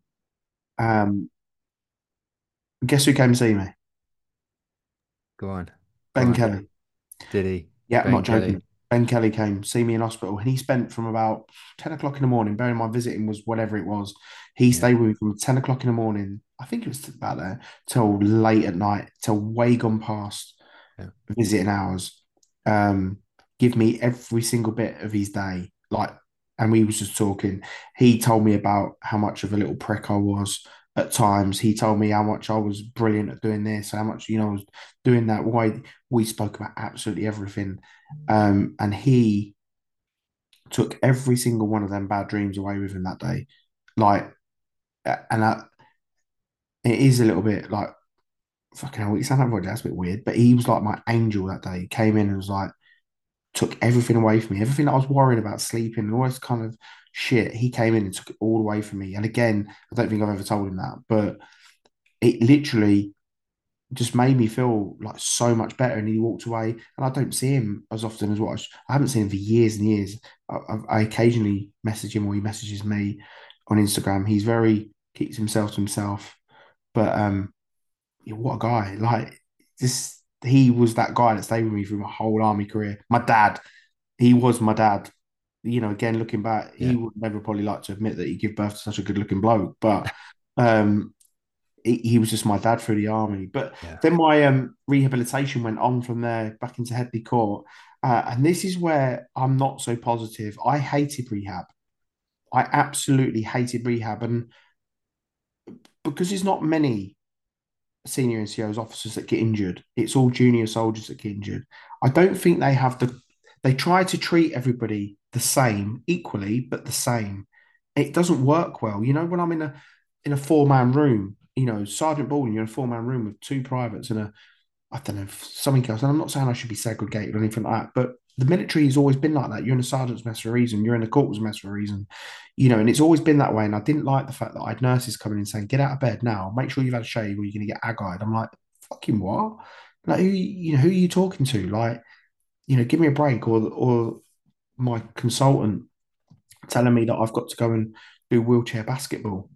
Um, guess who came to see me? Go on, go Ben on. Kelly. Did he? Yeah, I'm Ben not Kelly. joking. Ben Kelly came see me in hospital, and he spent from about ten o'clock in the morning. Bearing in mind, visiting was whatever it was. He Yeah. stayed with me from ten o'clock in the morning. I think it was about there till late at night, till way gone past Yeah. visiting hours. Um, give me every single bit of his day, like, and we was just talking. He told me about how much of a little prick I was at times. He told me how much I was brilliant at doing this, how much you know I was doing that. Why we spoke about absolutely everything, um, and he took every single one of them bad dreams away with him that day. Like, and I, it is a little bit like fucking hell. It sounded like that's a bit weird, but he was like my angel that day. He came in and was like took everything away from me, everything that I was worrying about sleeping and all this kind of shit. He came in and took it all away from me. And again, I don't think I've ever told him that, but it literally just made me feel like so much better. And he walked away, and I don't see him as often as what I, sh- I haven't seen him for years and years. I, I, I occasionally message him, or he messages me on Instagram. He's very keeps himself to himself, but um, yeah, what a guy! Like this, he was that guy that stayed with me through my whole army career. My dad, he was my dad. You know, again, looking back, he Yeah. would never probably like to admit that he gave birth to such a good looking bloke, but um, he, he was just my dad through the army. But Yeah. then my um, rehabilitation went on from there back into Headley Court. Uh, and this is where I'm not so positive. I hated rehab. I absolutely hated rehab. And because there's not many senior N C O's officers that get injured. It's all junior soldiers that get injured. I don't think they have the. They try to treat everybody the same, equally, but the same. It doesn't work well. You know, when I'm in a in a four man room, you know, Sergeant Baldwin, you're in a four man room with two privates and a I don't know, something else. And I'm not saying I should be segregated or anything like that, but the military has always been like that. You're in a sergeant's mess for a reason. You're in a corporal's mess for a reason, you know, and it's always been that way. And I didn't like the fact that I had nurses coming in saying, get out of bed now, make sure you've had a shave or you're going to get ag-eyed. I'm like, fucking what? Like, who, you know, who are you talking to? Like, you know, give me a break. Or, or my consultant telling me that I've got to go and do wheelchair basketball.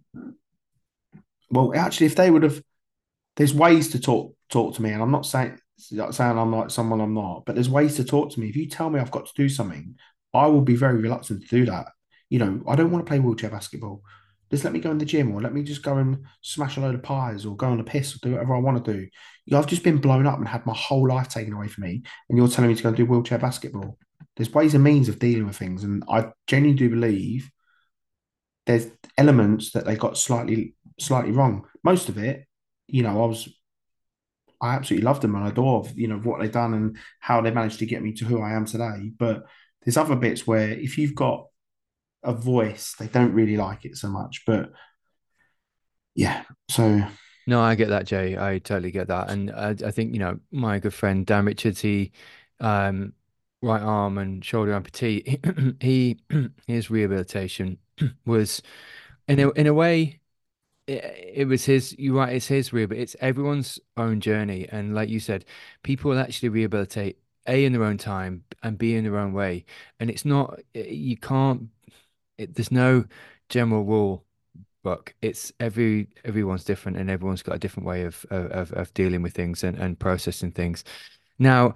Well, actually, if they would have there's ways to talk talk to me, and I'm not saying saying I'm like someone I'm not, but there's ways to talk to me. If you tell me I've got to do something, I will be very reluctant to do that. You know, I don't want to play wheelchair basketball. Just let me go in the gym, or let me just go and smash a load of pies, or go on a piss, or do whatever I want to do. You know, I've just been blown up and had my whole life taken away from me, and you're telling me to go and do wheelchair basketball. There's ways and means of dealing with things, and I genuinely do believe there's elements that they got slightly slightly wrong. Most of it, you know, I was I absolutely love them and I adore, you know, what they've done and how they managed to get me to who I am today. But there's other bits where if you've got a voice, they don't really like it so much. But yeah, so No, I get that, Jay. I totally get that. And I, I think, you know, my good friend Dan Richards, he, um, right arm and shoulder amputee, he, his rehabilitation was in a in a way, it, it was his, you're right, it's his rehab, it's everyone's own journey. And like you said, people will actually rehabilitate A in their own time and B in their own way. And it's not, you can't, it, there's no general rule book. It's every everyone's different and everyone's got a different way of of, of dealing with things and, and processing things. Now,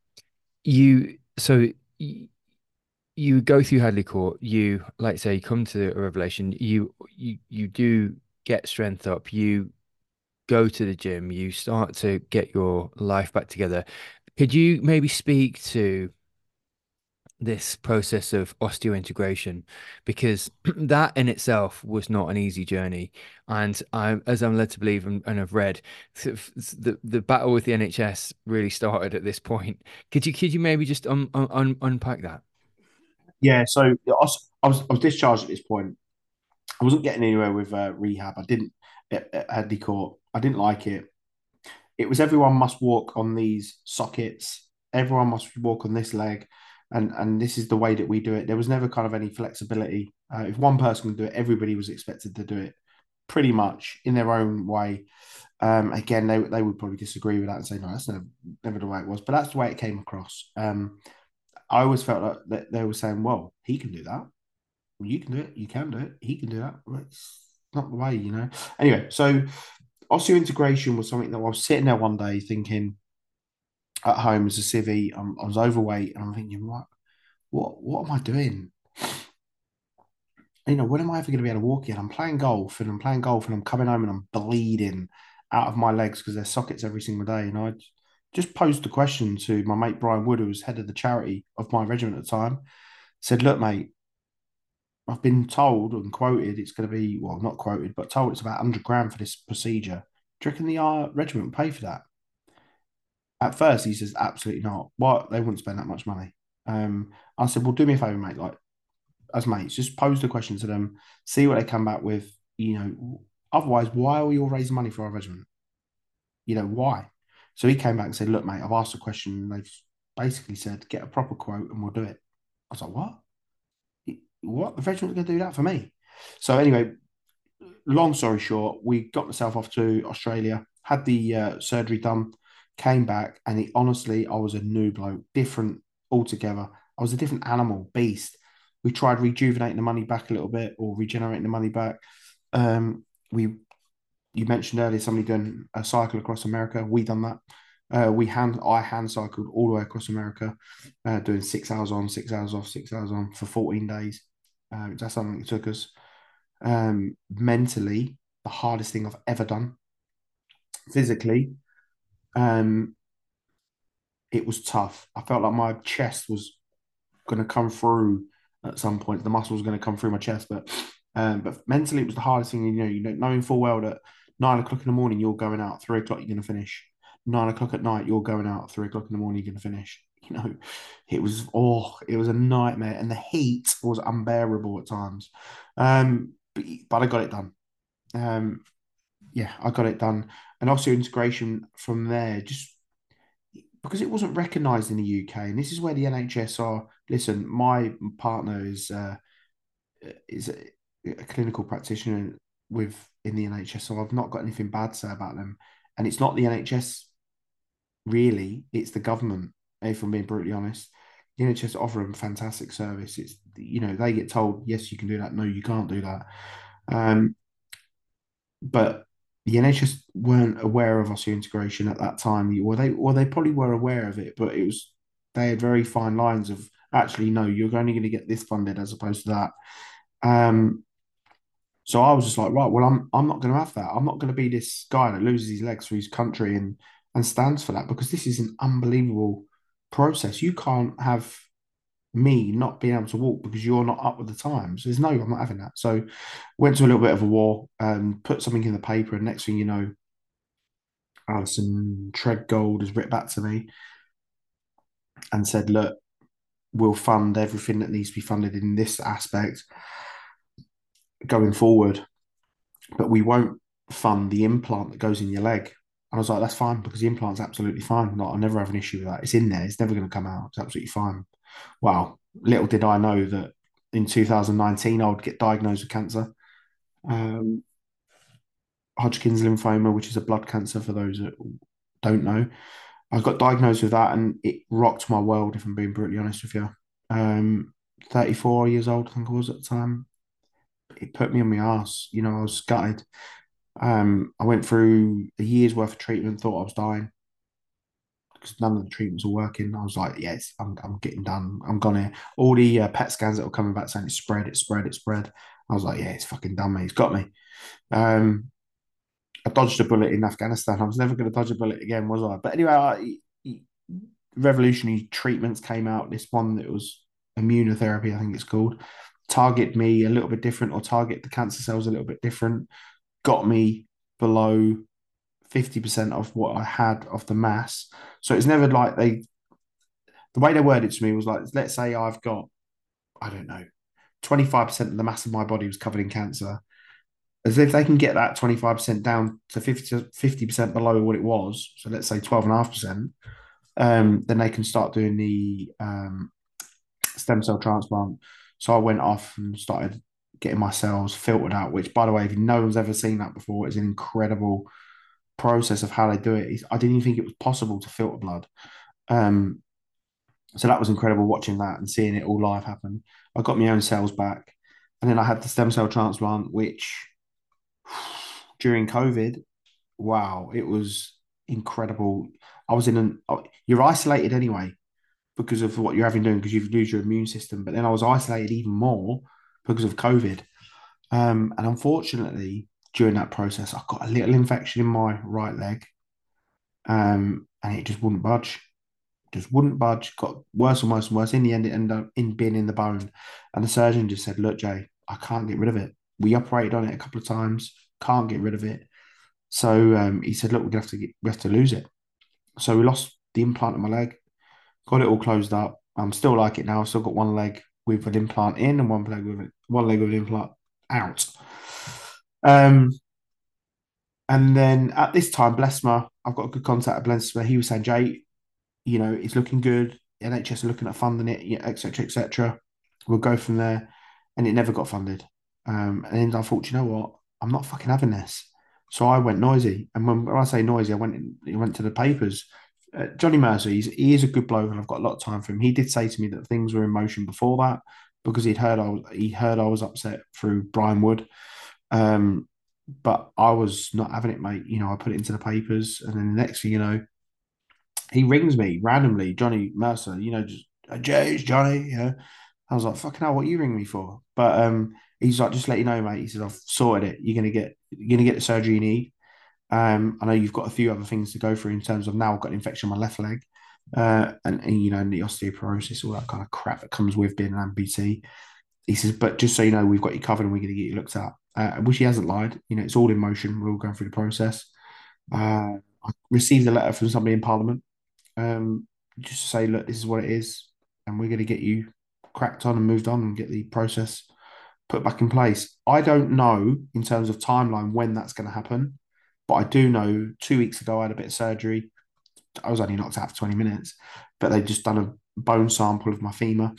you so you, you go through Hadley Court, you like say you come to a revelation, you you you do get strength up, you go to the gym, you start to get your life back together. Could you maybe speak to this process of osseointegration because that in itself was not an easy journey. And I, as I'm led to believe and, and have read, the the battle with the N H S really started at this point. Could you could you maybe just un, un, unpack that? Yeah, so I was, I was I was discharged at this point. I wasn't getting anywhere with uh, rehab. I didn't at, at Hadley Court. I didn't like it. It was everyone must walk on these sockets. Everyone must walk on this leg, and and this is the way that we do it. There was never kind of any flexibility. Uh, if one person could do it, everybody was expected to do it, pretty much in their own way. Um, again, they they would probably disagree with that and say, no, that's never, never the way it was. But that's the way it came across. Um, I always felt like that they were saying, well, he can do that. Well, you can do it. You can do it. He can do that. Well, it's not the way, you know. Anyway, so osseointegration was something that I was sitting there one day thinking at home as a civvy. I'm, I was overweight and I'm thinking, what, what, what am I doing? You know, when am I ever going to be able to walk again? I'm playing golf and I'm playing golf and I'm coming home and I'm bleeding out of my legs because there's sockets every single day. And I just posed the question to my mate Brian Wood, who was head of the charity of my regiment at the time. Said, look, mate, I've been told and quoted it's going to be, well, not quoted, but told it's about one hundred grand for this procedure. Do you reckon the uh, regiment will pay for that? At first, he says, absolutely not. What? They wouldn't spend that much money. Um, I said, well, do me a favor, mate. Like, as mates, just pose the question to them, see what they come back with. You know, otherwise, why are we all raising money for our regiment? You know, why? So he came back and said, look, mate, I've asked a question. And they've basically said, get a proper quote and we'll do it. I was like, what? What? The regiment's going to do that for me? So anyway, long story short, we got myself off to Australia, had the uh, surgery done, came back, and it, honestly, I was a new bloke, different altogether. I was a different animal, beast. We tried rejuvenating the money back a little bit or regenerating the money back. Um, we, you mentioned earlier, somebody doing a cycle across America. We done that. Uh, we hand, I hand cycled all the way across America, uh, doing six hours on, six hours off, six hours on for fourteen days. Uh, that's something it took us. Um, mentally, the hardest thing I've ever done. Physically, um, it was tough. I felt like my chest was going to come through at some point. The muscle was going to come through my chest, but um, but mentally, it was the hardest thing. You know, you know, knowing full well that nine o'clock in the morning you're going out, three o'clock you're going to finish. Nine o'clock at night you're going out, three o'clock in the morning you're going to finish. You know, it was oh, it was a nightmare, and the heat was unbearable at times. Um, but, but I got it done. Um, yeah, I got it done. And also integration from there, just because it wasn't recognised in the U K, and this is where the N H S are. Listen, my partner is uh, is a, a clinical practitioner with in the N H S, so I've not got anything bad to say about them. And it's not the N H S really; it's the government. If I'm being brutally honest, the N H S offer them fantastic service. It's you know they get told yes you can do that, no you can't do that. Um, but the N H S weren't aware of osseointegration at that time. Well, they well they probably were aware of it, but it was they had very fine lines of actually no, you're only going to get this funded as opposed to that. Um, so I was just like, right, well, I'm I'm not going to have that. I'm not going to be this guy that loses his legs for his country and and stands for that because this is an unbelievable process. You can't have me not being able to walk because you're not up with the times. There's no, I'm not having that. So went to a little bit of a war, um, put something in the paper, and next thing you know, Alison Treadgold has written back to me and said, look, we'll fund everything that needs to be funded in this aspect going forward, but we won't. fund the implant that goes in your leg. And I was like, that's fine because the implant's absolutely fine. Like, I'll never have an issue with that. It's in there. It's never going to come out. It's absolutely fine. Well, little did I know that in two thousand nineteen, I would get diagnosed with cancer, um, Hodgkin's lymphoma, which is a blood cancer for those that don't know. I got diagnosed with that and it rocked my world, if I'm being brutally honest with you. Um, thirty-four years old, I think I was at the time. It put me on my ass. You know, I was gutted. Um, I went through a year's worth of treatment, thought I was dying because none of the treatments were working. I was like, yes, I'm, I'm getting done. I'm gonna. All the uh, P E T scans that were coming back saying it's spread, it's spread, it's spread. I was like, yeah, it's fucking done me. It's got me. Um, I dodged a bullet in Afghanistan. I was never going to dodge a bullet again, was I? But anyway, I, revolutionary treatments came out. This one that was immunotherapy, I think it's called, target me a little bit different or target the cancer cells a little bit different, got me below fifty percent of what I had of the mass. So it's never like they, the way they worded it to me was like, let's say I've got, I don't know, twenty-five percent of the mass of my body was covered in cancer. As if they can get that twenty-five percent down to fifty percent below what it was. So let's say twelve point five percent. Um, then they can start doing the um, stem cell transplant. So I went off and started getting my cells filtered out, which, by the way, if no one's ever seen that before, is an incredible process of how they do it. I didn't even think it was possible to filter blood. Um, so that was incredible watching that and seeing it all live happen. I got my own cells back. And then I had the stem cell transplant, which during COVID, wow, it was incredible. I was in an, you're isolated anyway because of what you're having doing because you lose your immune system. But then I was isolated even more because of COVID. Um, and unfortunately, during that process, I got a little infection in my right leg, um, and it just wouldn't budge. Just wouldn't budge. Got worse and worse and worse. In the end, it ended up in being in the bone. And the surgeon just said, "Look, Jay, I can't get rid of it. We operated on it a couple of times. Can't get rid of it." So um, he said, "Look, we're gonna have to get, we have to lose it." So we lost the implant in my leg, got it all closed up. I'm still like it now. I've still got one leg with an implant in and one leg with it, one leg with an implant out. Um, and then at this time, Blessma, I've got a good contact at Blessma. He was saying, Jay, you know, it's looking good. N H S are looking at funding it, yeah, et cetera, et cetera. We'll go from there. And it never got funded. Um, and then I thought, you know what? I'm not fucking having this. So I went noisy. And when, when I say noisy, I went in, went to the papers. Uh, Johnny Mercer, he's, he is a good bloke, and I've got a lot of time for him. He did say to me that things were in motion before that because he'd heard I was, he heard I was upset through Brian Wood. Um, but I was not having it, mate. You know, I put it into the papers, and then the next thing you know, he rings me randomly, Johnny Mercer. You know, just Jay, it's Johnny. You know, I was like, fucking hell, what you ring me for? But um, he's like, just let you know, mate. He said, I've sorted it. You're gonna get, you're gonna get the surgery you need. Um, I know you've got a few other things to go through in terms of now I've got an infection on my left leg, uh, and, and you know, and the osteoporosis, all that kind of crap that comes with being an amputee. He says, but just so you know, we've got you covered and we're going to get you looked at. Uh, which he hasn't lied. You know, it's all in motion. We're all going through the process. Uh, I received a letter from somebody in Parliament, um, just to say, look, this is what it is, and we're going to get you cracked on and moved on and get the process put back in place. I don't know in terms of timeline when that's going to happen, but I do know two weeks ago I had a bit of surgery. I was only knocked out for twenty minutes, but they just done a bone sample of my femur,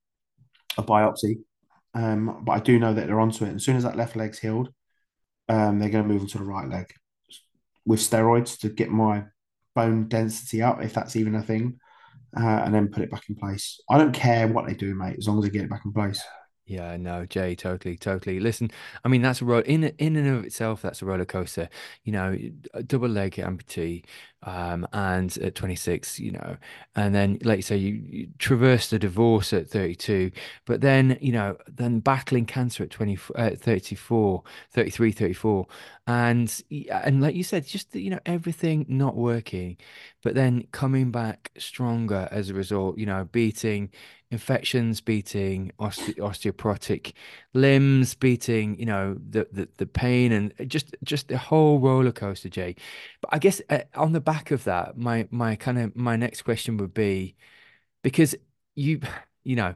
a biopsy. Um, but I do know that they're onto it. As soon as that left leg's healed, um, they're going to move into the right leg with steroids to get my bone density up, if that's even a thing, uh, and then put it back in place. I don't care what they do, mate, as long as they get it back in place. Yeah, no, Jay, totally, totally. Listen, I mean, that's a roll in in and of itself. That's a roller coaster. You know, a double leg amputee, um, and at twenty-six, you know, and then like you say, you, you traverse the divorce at thirty-two, but then you know, then battling cancer at twenty, uh, thirty-four, thirty-three, thirty-four, and and like you said, just you know, everything not working, but then coming back stronger as a result. You know, beating infections, beating oste osteoporotic limbs, beating, you know, the, the the pain and just just the whole roller coaster, Jay. But I guess uh, on the back of that, my my kind of my next question would be because you you know,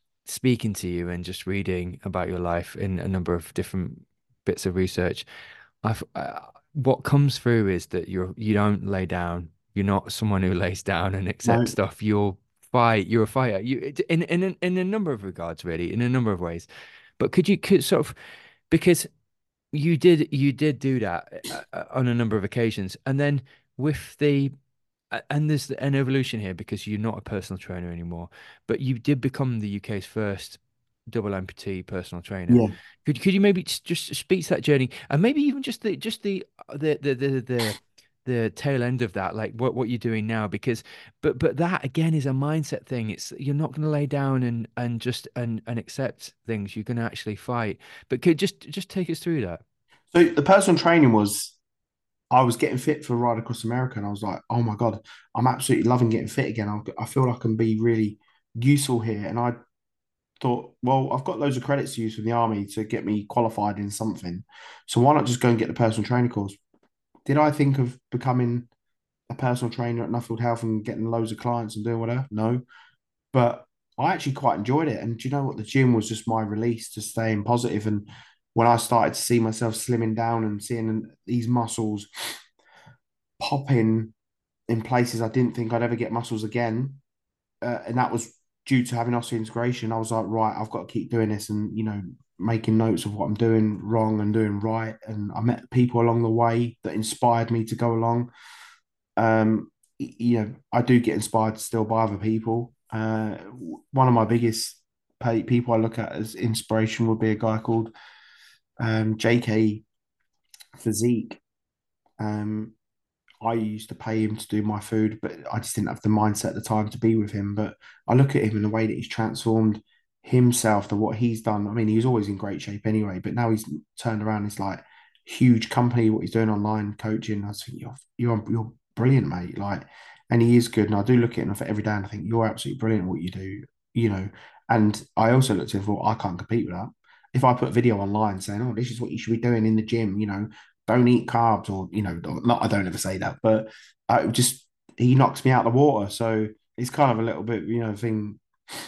speaking to you and just reading about your life in a number of different bits of research, I've uh, what comes through is that you're you don't lay down. You're not someone who lays down and accepts No. stuff. You'll fight. You're a fighter. You in in in in a number of regards, really, in a number of ways. But could you could sort of because you did you did do that uh, uh, on a number of occasions, and then with the a- and there's an evolution here because you're not a personal trainer anymore, but you did become the U K's first double amputee personal trainer. Yeah. Could could you maybe just, just speak to that journey and maybe even just the just the the the the the, the tail end of that, like what what you're doing now? Because but but that again is a mindset thing. It's you're not going to lay down and and just and and accept things. You're going to actually fight. But could just just take us through that. So the personal training was I was getting fit for a ride across America, and I was like, oh my God, I'm absolutely loving getting fit again. I, I feel like I can be really useful here. And I thought, well, I've got loads of credits to use from the army to get me qualified in something. So why not just go and get the personal training course? Did I think of becoming a personal trainer at Nuffield Health and getting loads of clients and doing whatever? No. But I actually quite enjoyed it. And do you know what? The gym was just my release to staying positive. And when I started to see myself slimming down and seeing these muscles popping in places I didn't think I'd ever get muscles again, uh, and that was due to having osseointegration. I was like, right, I've got to keep doing this, and you know, making notes of what I'm doing wrong and doing right. And I met people along the way that inspired me to go along. Um, you know, I do get inspired still by other people. Uh, one of my biggest pay, people I look at as inspiration would be a guy called um, J K Physique. Um, I used to pay him to do my food, but I just didn't have the mindset at the time to be with him. But I look at him in the way that he's transformed himself to what he's done. I mean, he was always in great shape anyway, but now he's turned around. It's like huge company, what he's doing online coaching. I just think you're you're you're brilliant, mate. Like, and he is good. And I do look at him every day and I think you're absolutely brilliant at what you do, you know. And I also looked at him and thought, I can't compete with that. If I put a video online saying, oh, this is what you should be doing in the gym, you know, don't eat carbs or you know not I don't ever say that but I just he knocks me out of the water, so it's kind of a little bit you know thing.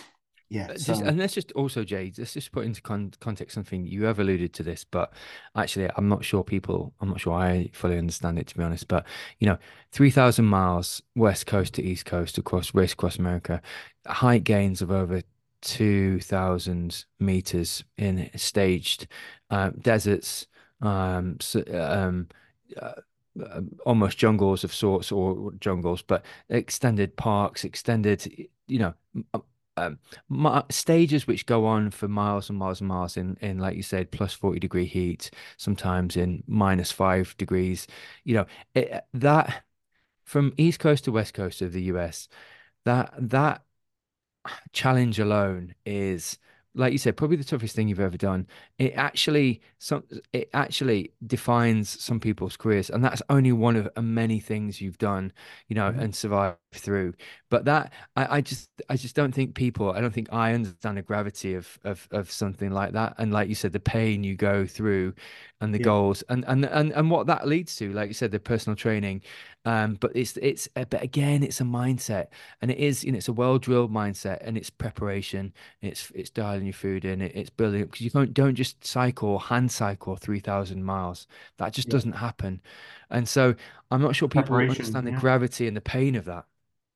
Yeah, Uh, Just so and let's just also, Jay, let's just put into con context something you have alluded to this, but actually, I'm not sure people, I'm not sure I fully understand it to be honest. But you know, three thousand miles west coast to east coast across race across America, height gains of over two thousand meters in staged um, deserts, um, so, um, uh, um, almost jungles of sorts or jungles, but extended parks, extended, you know. Um, mi- stages which go on for miles and miles and miles in in like you said plus forty degree heat, sometimes in minus five degrees, you know it, that from east coast to west coast of the U S, that that challenge alone is, like you said, probably the toughest thing you've ever done. It actually some it actually defines some people's careers, and that's only one of uh, many things you've done, you know, and survived through. But that I, I just I just don't think people, I don't think I understand the gravity of of of something like that. And like you said, the pain you go through and the yeah, goals and and and, and what that leads to, like you said, the personal training. Um, but it's it's uh, but again, it's a mindset, and it is, you know, it's a well-drilled mindset, and it's preparation, it's it's dialing your food in, it, it's building because you don't don't just cycle, hand cycle three thousand miles. That just yeah, doesn't happen. And so I'm not sure people preparation, understand the yeah, gravity and the pain of that.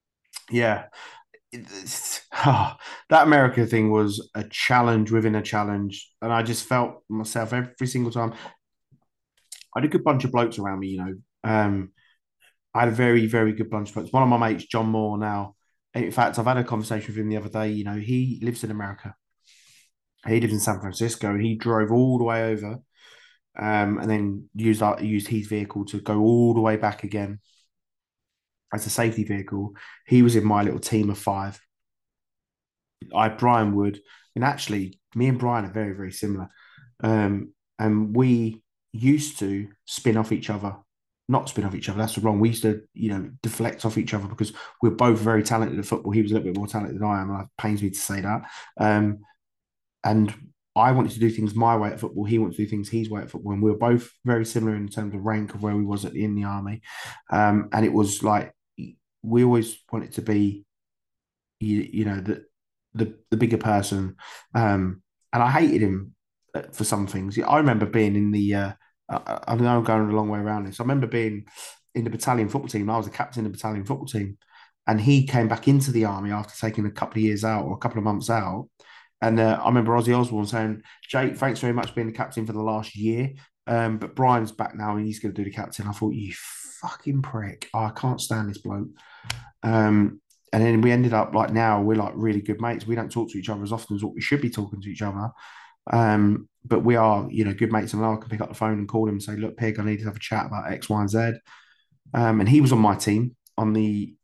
yeah. It's- ah, that America thing was a challenge within a challenge, and I just felt myself every single time. I had a good bunch of blokes around me, you know. Um, I had a very, very good bunch of blokes. One of my mates, John Moore, now. In fact, I've had a conversation with him the other day. You know, he lives in America. He lives in San Francisco, and he drove all the way over, um, and then used our, used his vehicle to go all the way back again as a safety vehicle. He was in my little team of five. I, Brian Wood, and actually, me and Brian are very, very similar. Um, and we used to spin off each other, not spin off each other. That's wrong. We used to, you know, deflect off each other because we're both very talented at football. He was a little bit more talented than I am, and it pains me to say that. Um, and I wanted to do things my way at football. He wanted to do things his way at football, and we were both very similar in terms of rank of where we was at the, in the army. Um, and it was like we always wanted to be, you, you know, the the the bigger person. Um, and I hated him uh, for some things. I remember being in the uh, I, I know I'm going a long way around this. I remember being in the battalion football team. I was a captain in the battalion football team, and he came back into the army after taking a couple of years out or a couple of months out. And uh, I remember Ozzy Osbourne saying, "Jake, thanks very much for being the captain for the last year, um, but Brian's back now and he's going to do the captain." I thought, "You fucking prick! Oh, I can't stand this bloke." Um, and then we ended up like now we're like really good mates. We don't talk to each other as often as what we should be talking to each other. Um, but we are, you know, good mates, and I can pick up the phone and call him and say, "Look, Pig, I need to have a chat about X, Y, and Z." Um, and he was on my team on the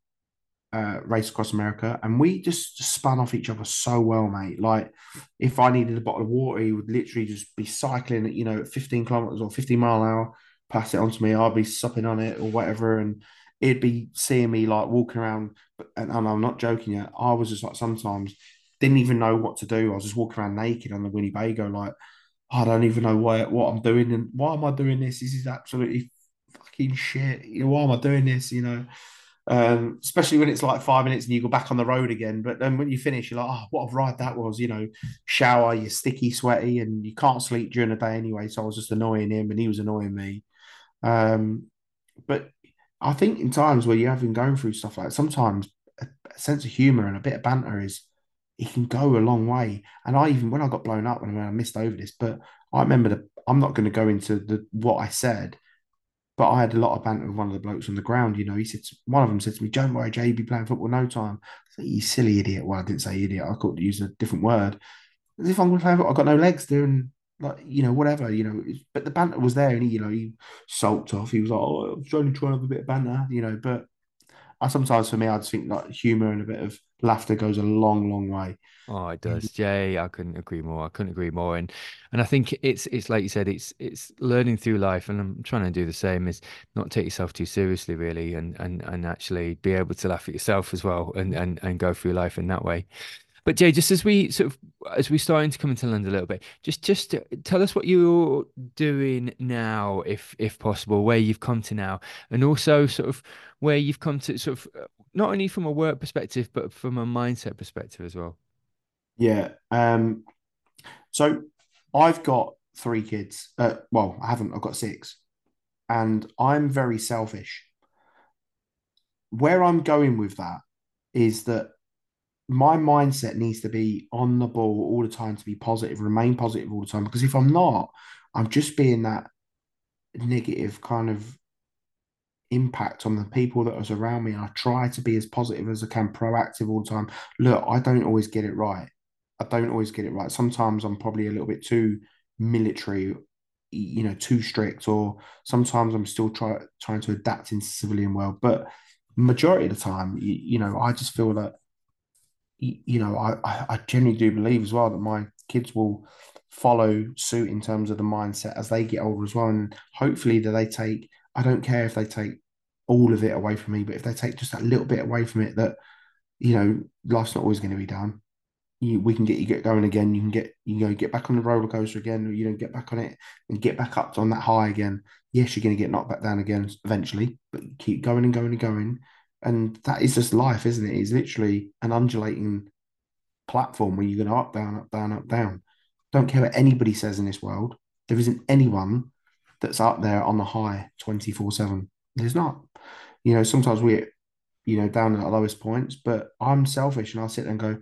uh, race across America, and we just, just spun off each other so well, mate. Like, if I needed a bottle of water, he would literally just be cycling at, you know, at fifteen kilometers or fifty mile an hour, pass it on to me. I'd be supping on it or whatever, and he'd be seeing me like walking around. And, and I'm not joking yet. I was just like sometimes didn't even know what to do. I was just walking around naked on the Winnebago, like I don't even know why, what I'm doing and why am I doing this? This is absolutely fucking shit. You know, why am I doing this? You know, um, especially when it's like five minutes and you go back on the road again. But then when you finish, you're like, oh, what a ride that was. You know, shower, you're sticky, sweaty, and you can't sleep during the day anyway. So I was just annoying him and he was annoying me. Um, but I think in times where you have been going through stuff like that, sometimes a, a sense of humor and a bit of banter is it can go a long way. And I even when I got blown up when I missed over this, but I remember that I'm not going to go into the what I said, but I had a lot of banter with one of the blokes on the ground. You know, he said to, one of them said to me, "Don't worry, Jay, you'll be playing football no time." I said, "You silly idiot." Well, I didn't say idiot. I could use a different word. As if I'm going to play football, I've got no legs doing like you know whatever you know. But the banter was there, and he you know he sulked off. He was like, "Oh, I was only trying to have a bit of banter," you know. But I sometimes for me, I just think like humour and a bit of laughter goes a long, long way. Oh, it does, Jay. I couldn't agree more. I couldn't agree more. And and I think it's it's like you said, it's it's learning through life, and I'm trying to do the same. Is not take yourself too seriously, really, and and and actually be able to laugh at yourself as well, and and and go through life in that way. But Jay, just as we sort of as we starting to come into London a little bit, just just to tell us what you're doing now, if if possible, where you've come to now, and also sort of where you've come to, sort of uh, not only from a work perspective, but from a mindset perspective as well. Yeah. Um. So I've got three kids. Uh, well, I haven't. I've got six, and I'm very selfish. Where I'm going with that is that my mindset needs to be on the ball all the time to be positive, remain positive all the time. Because if I'm not, I'm just being that negative kind of impact on the people that are around me. And I try to be as positive as I can, proactive all the time. Look, I don't always get it right. I don't always get it right. Sometimes I'm probably a little bit too military, you know, too strict, or sometimes I'm still try, trying to adapt into civilian world. But majority of the time, you, you know, I just feel that you know, I, I genuinely do believe as well that my kids will follow suit in terms of the mindset as they get older as well. And hopefully that they take, I don't care if they take all of it away from me, but if they take just that little bit away from it, that, you know, life's not always going to be down. You, we can get you get going again. You can get you know get back on the roller coaster again, or you know get back on it and get back up on that high again. Yes, you're going to get knocked back down again eventually, but keep going and going and going. And that is just life, isn't it? It's literally an undulating platform where you're going to up, down, up, down, up, down. Don't care what anybody says in this world. There isn't anyone that's up there on the high twenty-four seven. There's not. You know, sometimes we're, you know, down at our lowest points, but I'm selfish and I sit there and go,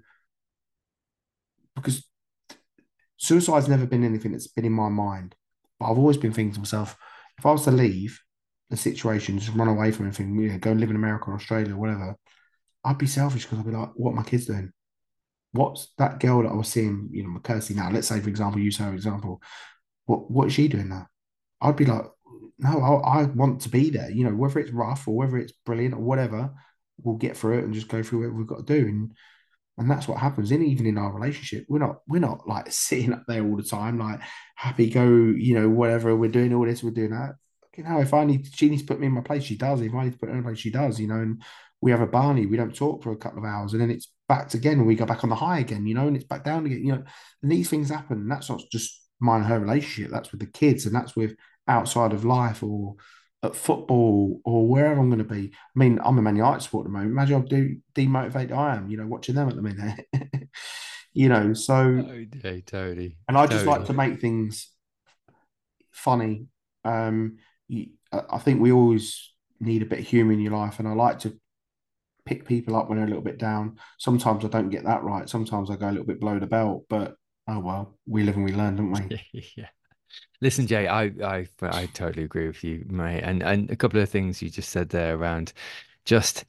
because suicide's never been anything that's been in my mind. But I've always been thinking to myself, if I was to leave the situation, just run away from everything, you know, go and live in America or Australia or whatever, I'd be selfish because I'd be like, what are my kids doing? What's that girl that I was seeing, you know, Kirsty now? Let's say, for example, use her example. What what is she doing now? I'd be like, no, I, I want to be there. You know, whether it's rough or whether it's brilliant or whatever, we'll get through it and just go through what we've got to do. And and that's what happens. And even in our relationship, we're not we're not like sitting up there all the time, like happy go, you know, whatever. We're doing all this, we're doing that. You know, if I need she needs to put me in my place, she does. If I need to put her in my place, she does. You know, and we have a Barney. We don't talk for a couple of hours, and then it's back again, and we go back on the high again. You know, and it's back down again. You know, and these things happen. And that's not just mine and her relationship. That's with the kids, and that's with outside of life or at football or wherever I'm going to be. I mean, I'm a Man United supporter at the moment. Imagine how de- demotivated I am, you know, watching them at the minute. you know, so, Oh, yeah, totally, and I just like totally. to make things funny. Um, you, I I think we always need a bit of humor in your life, and I like to pick people up when they're a little bit down. Sometimes I don't get that right. Sometimes I go a little bit below the belt, but oh well, we live and we learn, don't we? Yeah. Listen, Jay, I, I I totally agree with you, mate. And and a couple of things you just said there around just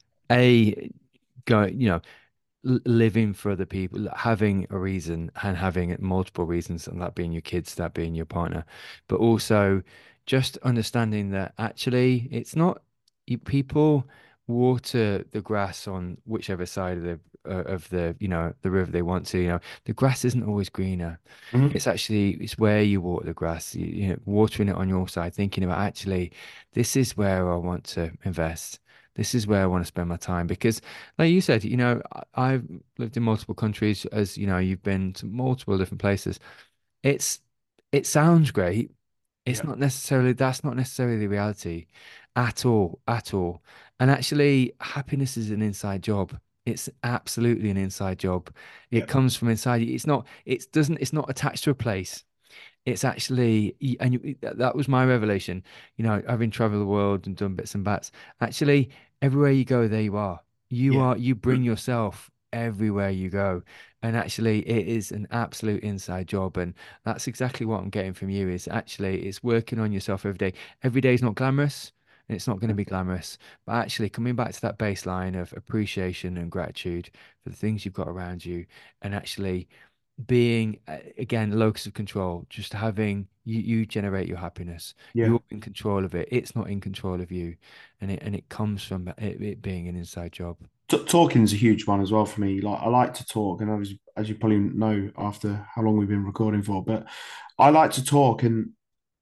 a go, you know, l- living for other people, having a reason and having multiple reasons, and that being your kids, that being your partner, but also just understanding that actually it's not you, people water the grass on whichever side of the uh, of the you know the river they want to. You know, the grass isn't always greener. Mhm. It's actually it's where you water the grass. You, you know, watering it on your side, thinking about actually this is where I want to invest. This is where I want to spend my time because like you said, you know, I- I've lived in multiple countries, as you know, you've been to multiple different places. It's it sounds great. It's Yeah, not necessarily that's not necessarily the reality at all, at all. And actually, happiness is an inside job. It's absolutely an inside job. It yeah, comes from inside you. It's not, it doesn't, it's not attached to a place. It's actually, and you, that that was my revelation. You know, having traveled the world and done bits and bats, actually, everywhere you go, there you are. You yeah, are, you bring yourself everywhere you go. And actually, it is an absolute inside job. And that's exactly what I'm getting from you is actually, it's working on yourself every day. Every day is not glamorous. And it's not going to be glamorous, but actually coming back to that baseline of appreciation and gratitude for the things you've got around you, and actually being uh, again locus of control, just having you you generate your happiness. yeah. You're in control of it. It's not in control of you, and it and it comes from it, it being an inside job. T- talking's a huge one as well for me. Like I like to talk, and as as you probably know after how long we've been recording for, but I like to talk, and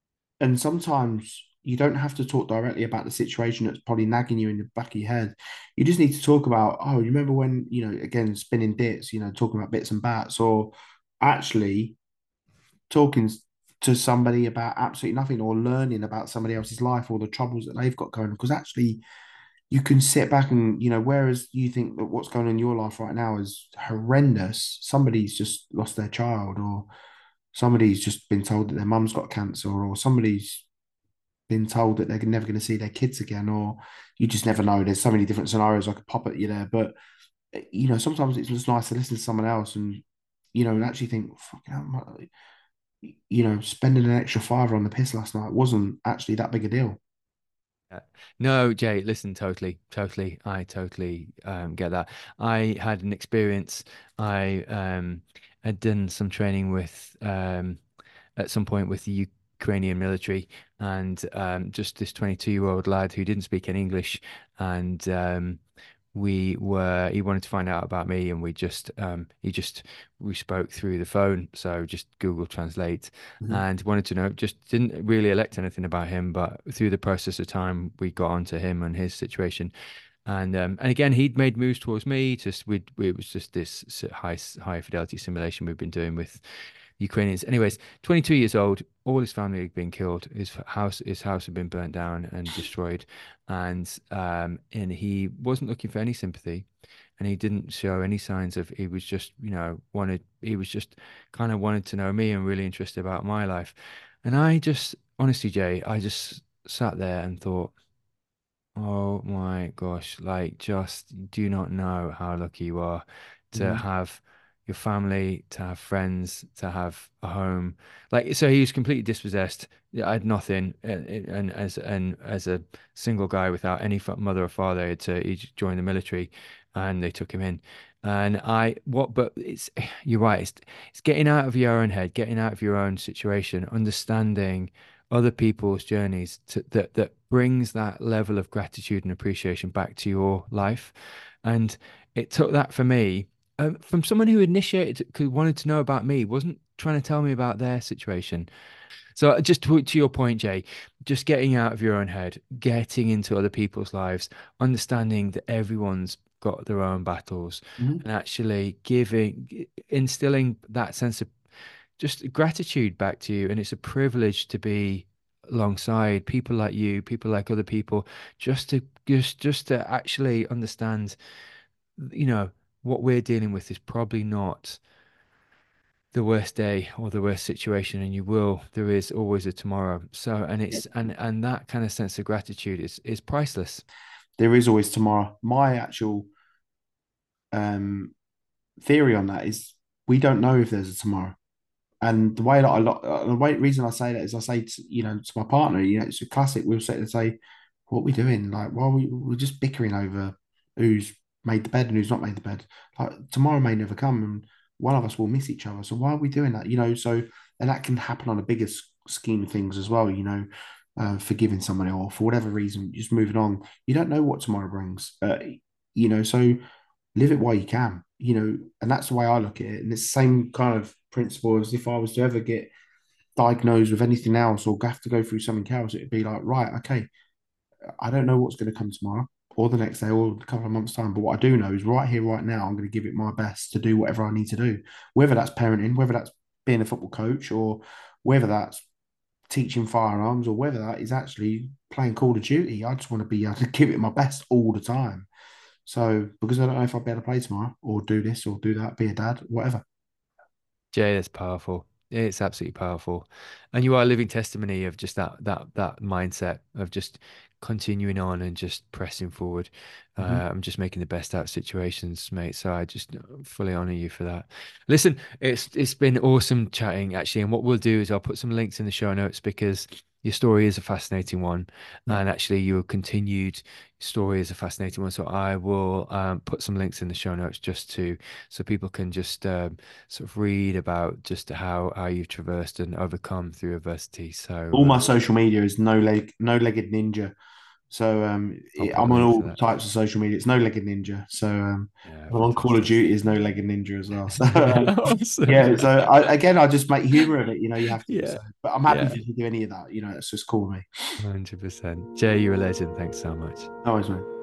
and sometimes you don't have to talk directly about the situation that's probably nagging you in the back of your head. You just need to talk about, oh, you remember when, you know, again, spinning bits, you know, talking about bits and bats, or actually talking to somebody about absolutely nothing, or learning about somebody else's life or the troubles that they've got going on. Because actually, you can sit back and, you know, whereas you think that what's going on in your life right now is horrendous, somebody's just lost their child, or somebody's just been told that their mum's got cancer, or somebody's been told that they're never going to see their kids again, or you just never know. There's so many different scenarios I could pop at you there, but you know, sometimes it's just nice to listen to someone else and you know, and actually think, fucking hell, you know, spending an extra fiver on the piss last night wasn't actually that big a deal. Yeah. No, Jay, listen, totally, totally. I totally um, get that. I had an experience. I um, had done some training with um, at some point with the Ukrainian military, and um, just this twenty-two-year-old lad who didn't speak any English, and um, we were he wanted to find out about me, and we just um, he just we spoke through the phone, so just Google Translate, Mhm. and wanted to know, just didn't really elect anything about him, but through the process of time, we got onto him and his situation. And um, and again, he'd made moves towards me. Just we it was just this high high fidelity simulation we've been doing with Ukrainians. Anyways, twenty-two years old, all his family had been killed. His house, his house had been burnt down and destroyed, and um, and he wasn't looking for any sympathy, and he didn't show any signs of. He was just, you know, wanted. He was just kind of wanted to know me and really interested about my life, and I just, honestly, Jay, I just sat there and thought. Oh my gosh, like just do not know how lucky you are to Mhm. have your family, to have friends, to have a home. Like so he was completely dispossessed. Yeah, I had nothing and, and as and as a single guy without any fa- mother or father, he had to he joined the military and they took him in. And I what but it's you're right, it's it's getting out of your own head, getting out of your own situation, understanding other people's journeys to, that that brings that level of gratitude and appreciation back to your life. And it took that for me um, from someone who initiated, who wanted to know about me, wasn't trying to tell me about their situation. So uh, just to, to your point, Jay, just getting out of your own head, getting into other people's lives, understanding that everyone's got their own battles, Mhm. and actually giving, instilling that sense of just gratitude back to you. And it's a privilege to be alongside people like you, people like other people, just to just just to actually understand, you know, what we're dealing with is probably not. the worst day or the worst situation, and you will, there is always a tomorrow. So, and it's and and that kind of sense of gratitude is is priceless. There is always tomorrow. My actual um, theory on that is we don't know if there's a tomorrow. And the way that I lo- uh, the way reason I say that is I say to, you know, to my partner, you know, it's a classic. We'll sit and say, "What are we doing? Like, why are we we're just bickering over who's made the bed and who's not made the bed? Like tomorrow may never come, and one of us will miss each other. So why are we doing that? You know, so and that can happen on a bigger s- scheme of things as well. You know, uh, forgiving somebody or for whatever reason, just moving on. You don't know what tomorrow brings. Uh, you know, so live it while you can, you know, and that's the way I look at it. And it's the same kind of principle as if I was to ever get diagnosed with anything else or have to go through something else, it'd be like, right, okay, I don't know what's going to come tomorrow or the next day or a couple of months' time. But what I do know is right here, right now, I'm going to give it my best to do whatever I need to do, whether that's parenting, whether that's being a football coach, or whether that's teaching firearms, or whether that is actually playing Call of Duty. I just want to be able to give it my best all the time. So because I don't know if I'll be able to play tomorrow or do this or do that, be a dad, whatever. Jay, that's powerful. It's absolutely powerful. And you are a living testimony of just that that that mindset of just continuing on and just pressing forward. Mm-hmm. Uh, I'm just making the best out of situations, mate. So I just fully honor you for that. Listen, it's it's been awesome chatting actually. And what we'll do is I'll put some links in the show notes because your story is a fascinating one. Yeah. And actually your continued story is a fascinating one. So I will um, put some links in the show notes just to so people can just um, sort of read about just how how you've traversed and overcome through adversity. So All my uh, social media is no leg, no legged ninja. So um, I'll it- put a I'm on link to all that. types of social media. It's no legged ninja. So um, Yeah, I'm on Call of fantastic. Duty is no legged ninja as well. So um, Awesome. yeah. So I, again, I just make humor of it. You know, you have to. Yeah, So, but I'm happy yeah, for you to do any of that. You know, it's just cool with me. one hundred percent. Jay, you're a legend. Thanks so much. No worries, mate.